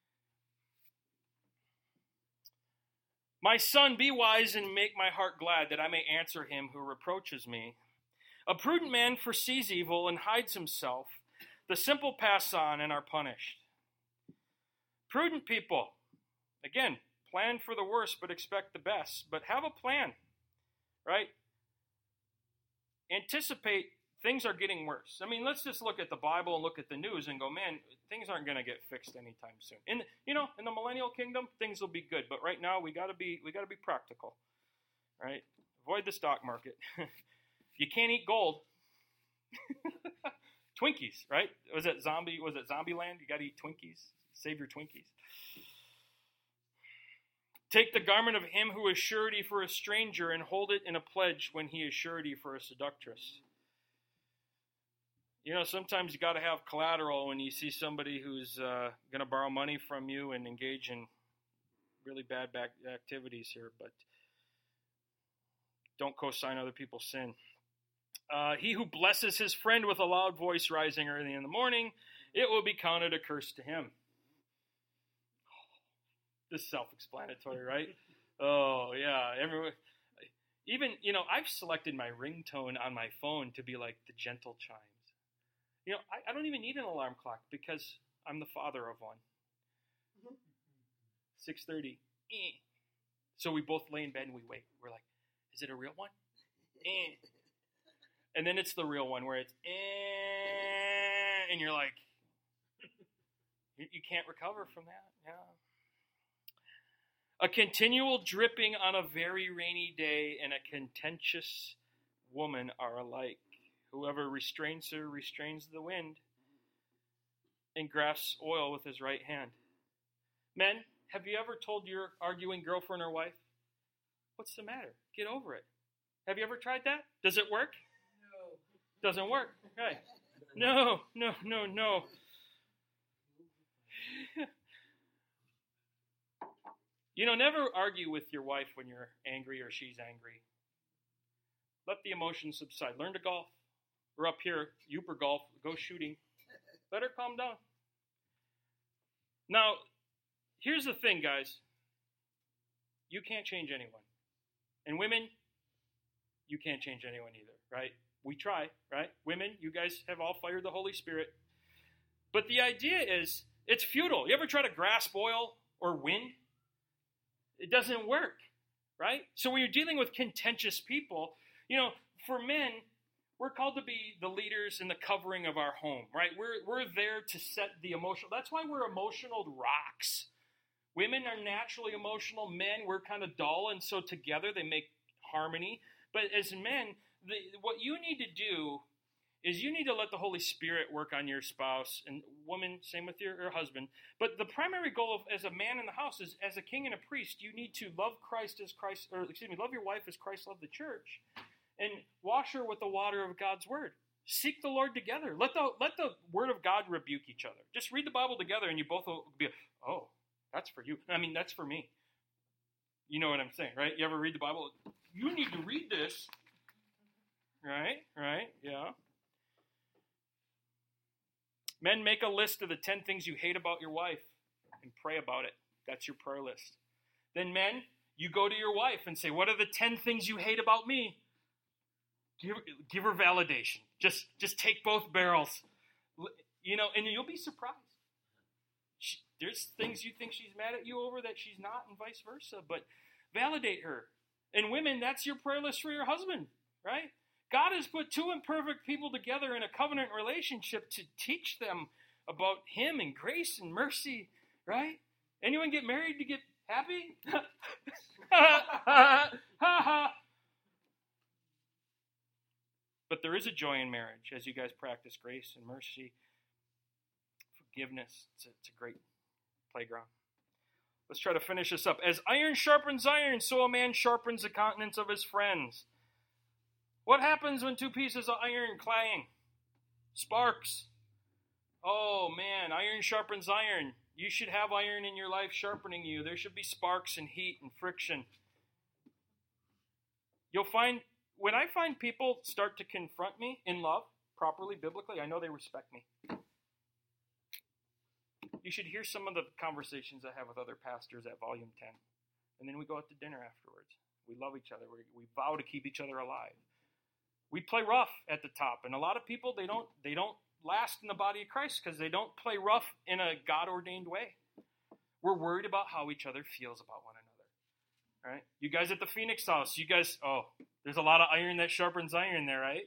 My son, be wise and make my heart glad, that I may answer him who reproaches me. A prudent man foresees evil and hides himself. The simple pass on and are punished. Prudent people, again, plan for the worst but expect the best. But have a plan, right? Anticipate things are getting worse. I mean, let's just look at the Bible and look at the news and go, man, things aren't going to get fixed anytime soon. In you know, in the millennial kingdom, things will be good. But right now, we got to be we got to be practical, right? Avoid the stock market. You can't eat gold. Twinkies, right? Was it zombie? Was it Zombieland? You got to eat Twinkies. Save your Twinkies. Take the garment of him who is surety for a stranger and hold it in a pledge when he is surety for a seductress. You know, sometimes you got to have collateral when you see somebody who's uh, going to borrow money from you and engage in really bad back activities here, but don't co-sign other people's sin. Uh, he who blesses his friend with a loud voice rising early in the morning, it will be counted a curse to him. This is self-explanatory, right? Oh, yeah. Everyone, even, you know, I've selected my ringtone on my phone to be like the gentle chimes. You know, I, I don't even need an alarm clock because I'm the father of one. six thirty. Eh. So we both lay in bed and we wait. We're like, is it a real one? Eh. And then it's the real one where it's eh, and you're like, you, you can't recover from that. Yeah. A continual dripping on a very rainy day and a contentious woman are alike. Whoever restrains her restrains the wind and grasps oil with his right hand. Men, have you ever told your arguing girlfriend or wife, what's the matter? Get over it. Have you ever tried that? Does it work? No. Doesn't work. Right. No, no, no, no. You know, never argue with your wife when you're angry or she's angry. Let the emotions subside. Learn to golf. We're up here, Uber golf, go shooting. Let her calm down. Now, here's the thing, guys. You can't change anyone. And women, you can't change anyone either, right? We try, right? Women, you guys have all fired the Holy Spirit. But the idea is, it's futile. You ever try to grasp oil or wind? It doesn't work, right? So when you're dealing with contentious people, you know, for men, we're called to be the leaders in the covering of our home, right? We're we're there to set the emotional. That's why we're emotional rocks. Women are naturally emotional. Men, we're kind of dull, and so together they make harmony. But as men, the, what you need to do is you need to let the Holy Spirit work on your spouse, and woman, same with your, your husband. But the primary goal of, as a man in the house is, as a king and a priest, you need to love Christ as Christ, or excuse me, love your wife as Christ loved the church. And wash her with the water of God's word. Seek the Lord together. Let the let the word of God rebuke each other. Just read the Bible together and you both will be, oh, that's for you. I mean, that's for me. You know what I'm saying, right? You ever read the Bible? You need to read this. Right? Right? Yeah. Men, make a list of the ten things you hate about your wife and pray about it. That's your prayer list. Then men, you go to your wife and say, what are the ten things you hate about me? Give, give her validation. Just just take both barrels. You know, and you'll be surprised. She, there's things you think she's mad at you over that she's not, and vice versa. But validate her. And women, that's your prayer list for your husband, right? God has put two imperfect people together in a covenant relationship to teach them about Him and grace and mercy, right? Anyone get married to get happy? But there is a joy in marriage as you guys practice grace and mercy, forgiveness. It's a, it's a great playground. Let's try to finish this up. As iron sharpens iron, so a man sharpens the countenance of his friends. What happens when two pieces of iron clang? Sparks. Oh man, iron sharpens iron. You should have iron in your life sharpening you. There should be sparks and heat and friction. You'll find, when I find people start to confront me in love, properly, biblically, I know they respect me. You should hear some of the conversations I have with other pastors at Volume ten. And then we go out to dinner afterwards. We love each other. We, we vow to keep each other alive. We play rough at the top. And a lot of people, they don't, they don't last in the body of Christ because they don't play rough in a God-ordained way. We're worried about how each other feels about one another. Right? You guys at the Phoenix house, you guys, oh, there's a lot of iron that sharpens iron there, right?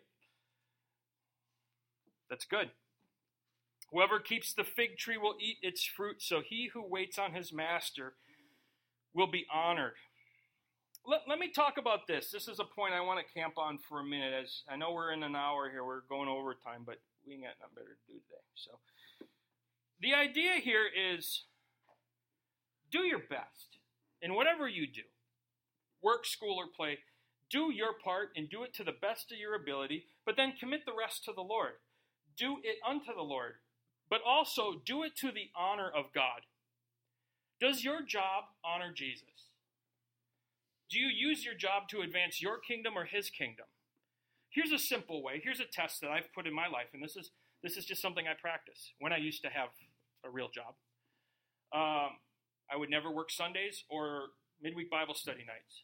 That's good. Whoever keeps the fig tree will eat its fruit, so he who waits on his master will be honored. Let, let me talk about this. This is a point I want to camp on for a minute. As I know we're in an hour here, we're going over time, but we ain't got nothing better to do today. So the idea here is do your best in whatever you do. Work, school, or play. Do your part and do it to the best of your ability, but then commit the rest to the Lord. Do it unto the Lord, but also do it to the honor of God. Does your job honor Jesus? Do you use your job to advance your kingdom or His kingdom? Here's a simple way. Here's a test that I've put in my life, and this is this is just something I practice when I used to have a real job. Um, I would never work Sundays or midweek Bible study nights.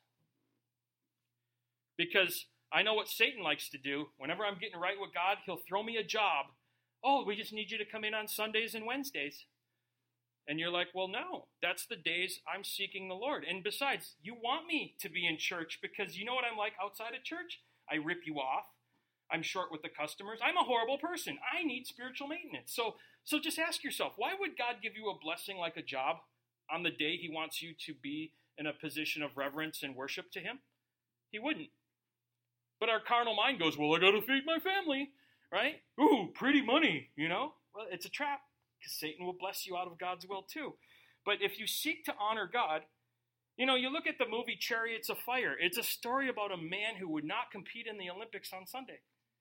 Because I know what Satan likes to do. Whenever I'm getting right with God, he'll throw me a job. Oh, we just need you to come in on Sundays and Wednesdays. And you're like, well, no, that's the days I'm seeking the Lord. And besides, you want me to be in church because you know what I'm like outside of church? I rip you off. I'm short with the customers. I'm a horrible person. I need spiritual maintenance. So, so just ask yourself, why would God give you a blessing like a job on the day He wants you to be in a position of reverence and worship to Him? He wouldn't. But our carnal mind goes, well, I got to feed my family, right? Ooh, pretty money, you know? Well, it's a trap because Satan will bless you out of God's will too. But if you seek to honor God, you know, you look at the movie Chariots of Fire. It's a story about a man who would not compete in the Olympics on Sunday.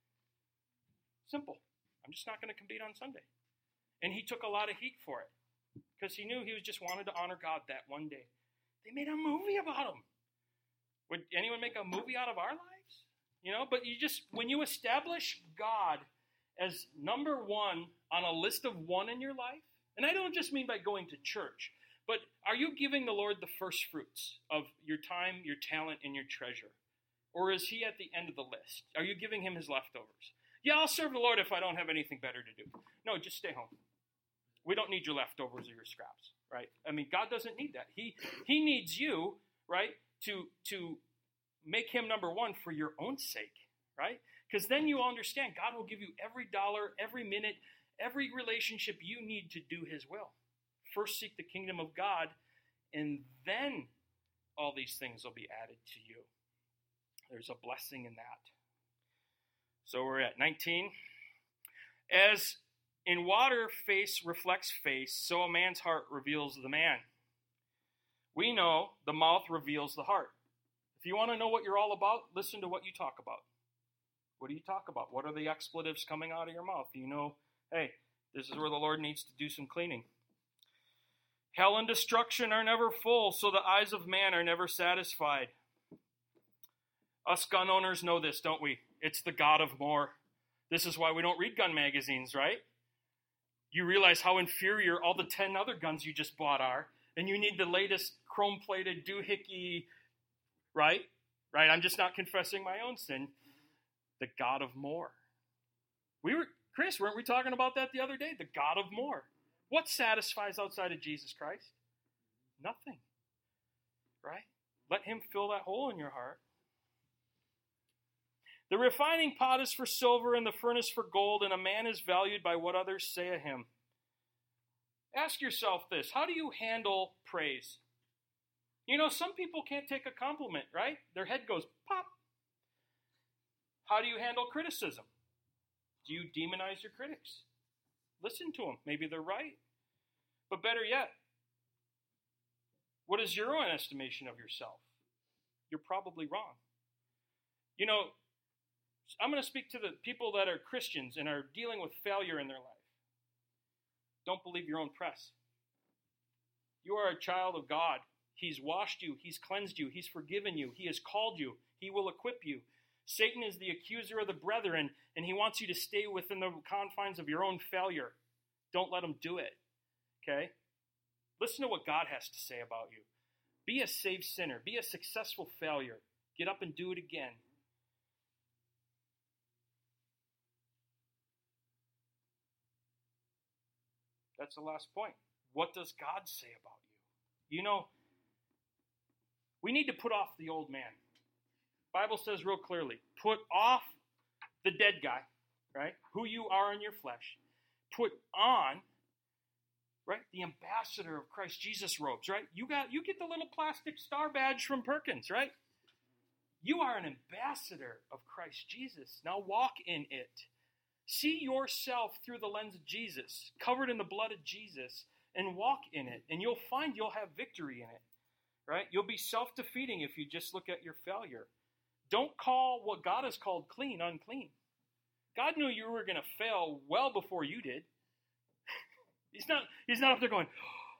Simple. I'm just not going to compete on Sunday. And he took a lot of heat for it because he knew he was just wanted to honor God that one day. They made a movie about him. Would anyone make a movie out of our lives? You know, but you just, when you establish God as number one on a list of one in your life, and I don't just mean by going to church, but are you giving the Lord the first fruits of your time, your talent, and your treasure? Or is He at the end of the list? Are you giving Him His leftovers? Yeah, I'll serve the Lord if I don't have anything better to do. No, just stay home. We don't need your leftovers or your scraps, right? I mean, God doesn't need that. He He needs you, right, to to make Him number one for your own sake, right? Because then you understand God will give you every dollar, every minute, every relationship you need to do His will. First seek the kingdom of God, and then all these things will be added to you. There's a blessing in that. So we're at nineteen. As in water face reflects face, so a man's heart reveals the man. We know the mouth reveals the heart. If you want to know what you're all about, listen to what you talk about. What do you talk about? What are the expletives coming out of your mouth? You know, hey, this is where the Lord needs to do some cleaning. Hell and destruction are never full, so the eyes of man are never satisfied. Us gun owners know this, don't we? It's the God of more. This is why we don't read gun magazines, right? You realize how inferior all the ten other guns you just bought are, and you need the latest chrome-plated doohickey, right? Right? I'm just not confessing my own sin. The God of more. We were, Chris, weren't we talking about that the other day? The God of more. What satisfies outside of Jesus Christ? Nothing. Right? Let Him fill that hole in your heart. The refining pot is for silver and the furnace for gold, and a man is valued by what others say of him. Ask yourself this: how do you handle praise? You know, some people can't take a compliment, right? Their head goes pop. How do you handle criticism? Do you demonize your critics? Listen to them. Maybe they're right. But better yet, what is your own estimation of yourself? You're probably wrong. You know, I'm going to speak to the people that are Christians and are dealing with failure in their life. Don't believe your own press. You are a child of God. He's washed you. He's cleansed you. He's forgiven you. He has called you. He will equip you. Satan is the accuser of the brethren, and he wants you to stay within the confines of your own failure. Don't let him do it. Okay? Listen to what God has to say about you. Be a saved sinner. Be a successful failure. Get up and do it again. That's the last point. What does God say about you? You know, we need to put off the old man. The Bible says real clearly, put off the dead guy, right? Who you are in your flesh. Put on, right, the ambassador of Christ Jesus robes, right? You got you get the little plastic star badge from Perkins, right? You are an ambassador of Christ Jesus. Now walk in it. See yourself through the lens of Jesus, covered in the blood of Jesus, and walk in it. And you'll find you'll have victory in it, right? You'll be self-defeating if you just look at your failure. Don't call what God has called clean unclean. God knew you were going to fail well before you did. He's not, he's not up there going,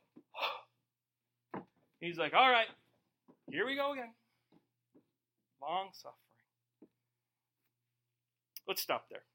he's like, all right, here we go again. Long suffering. Let's stop there.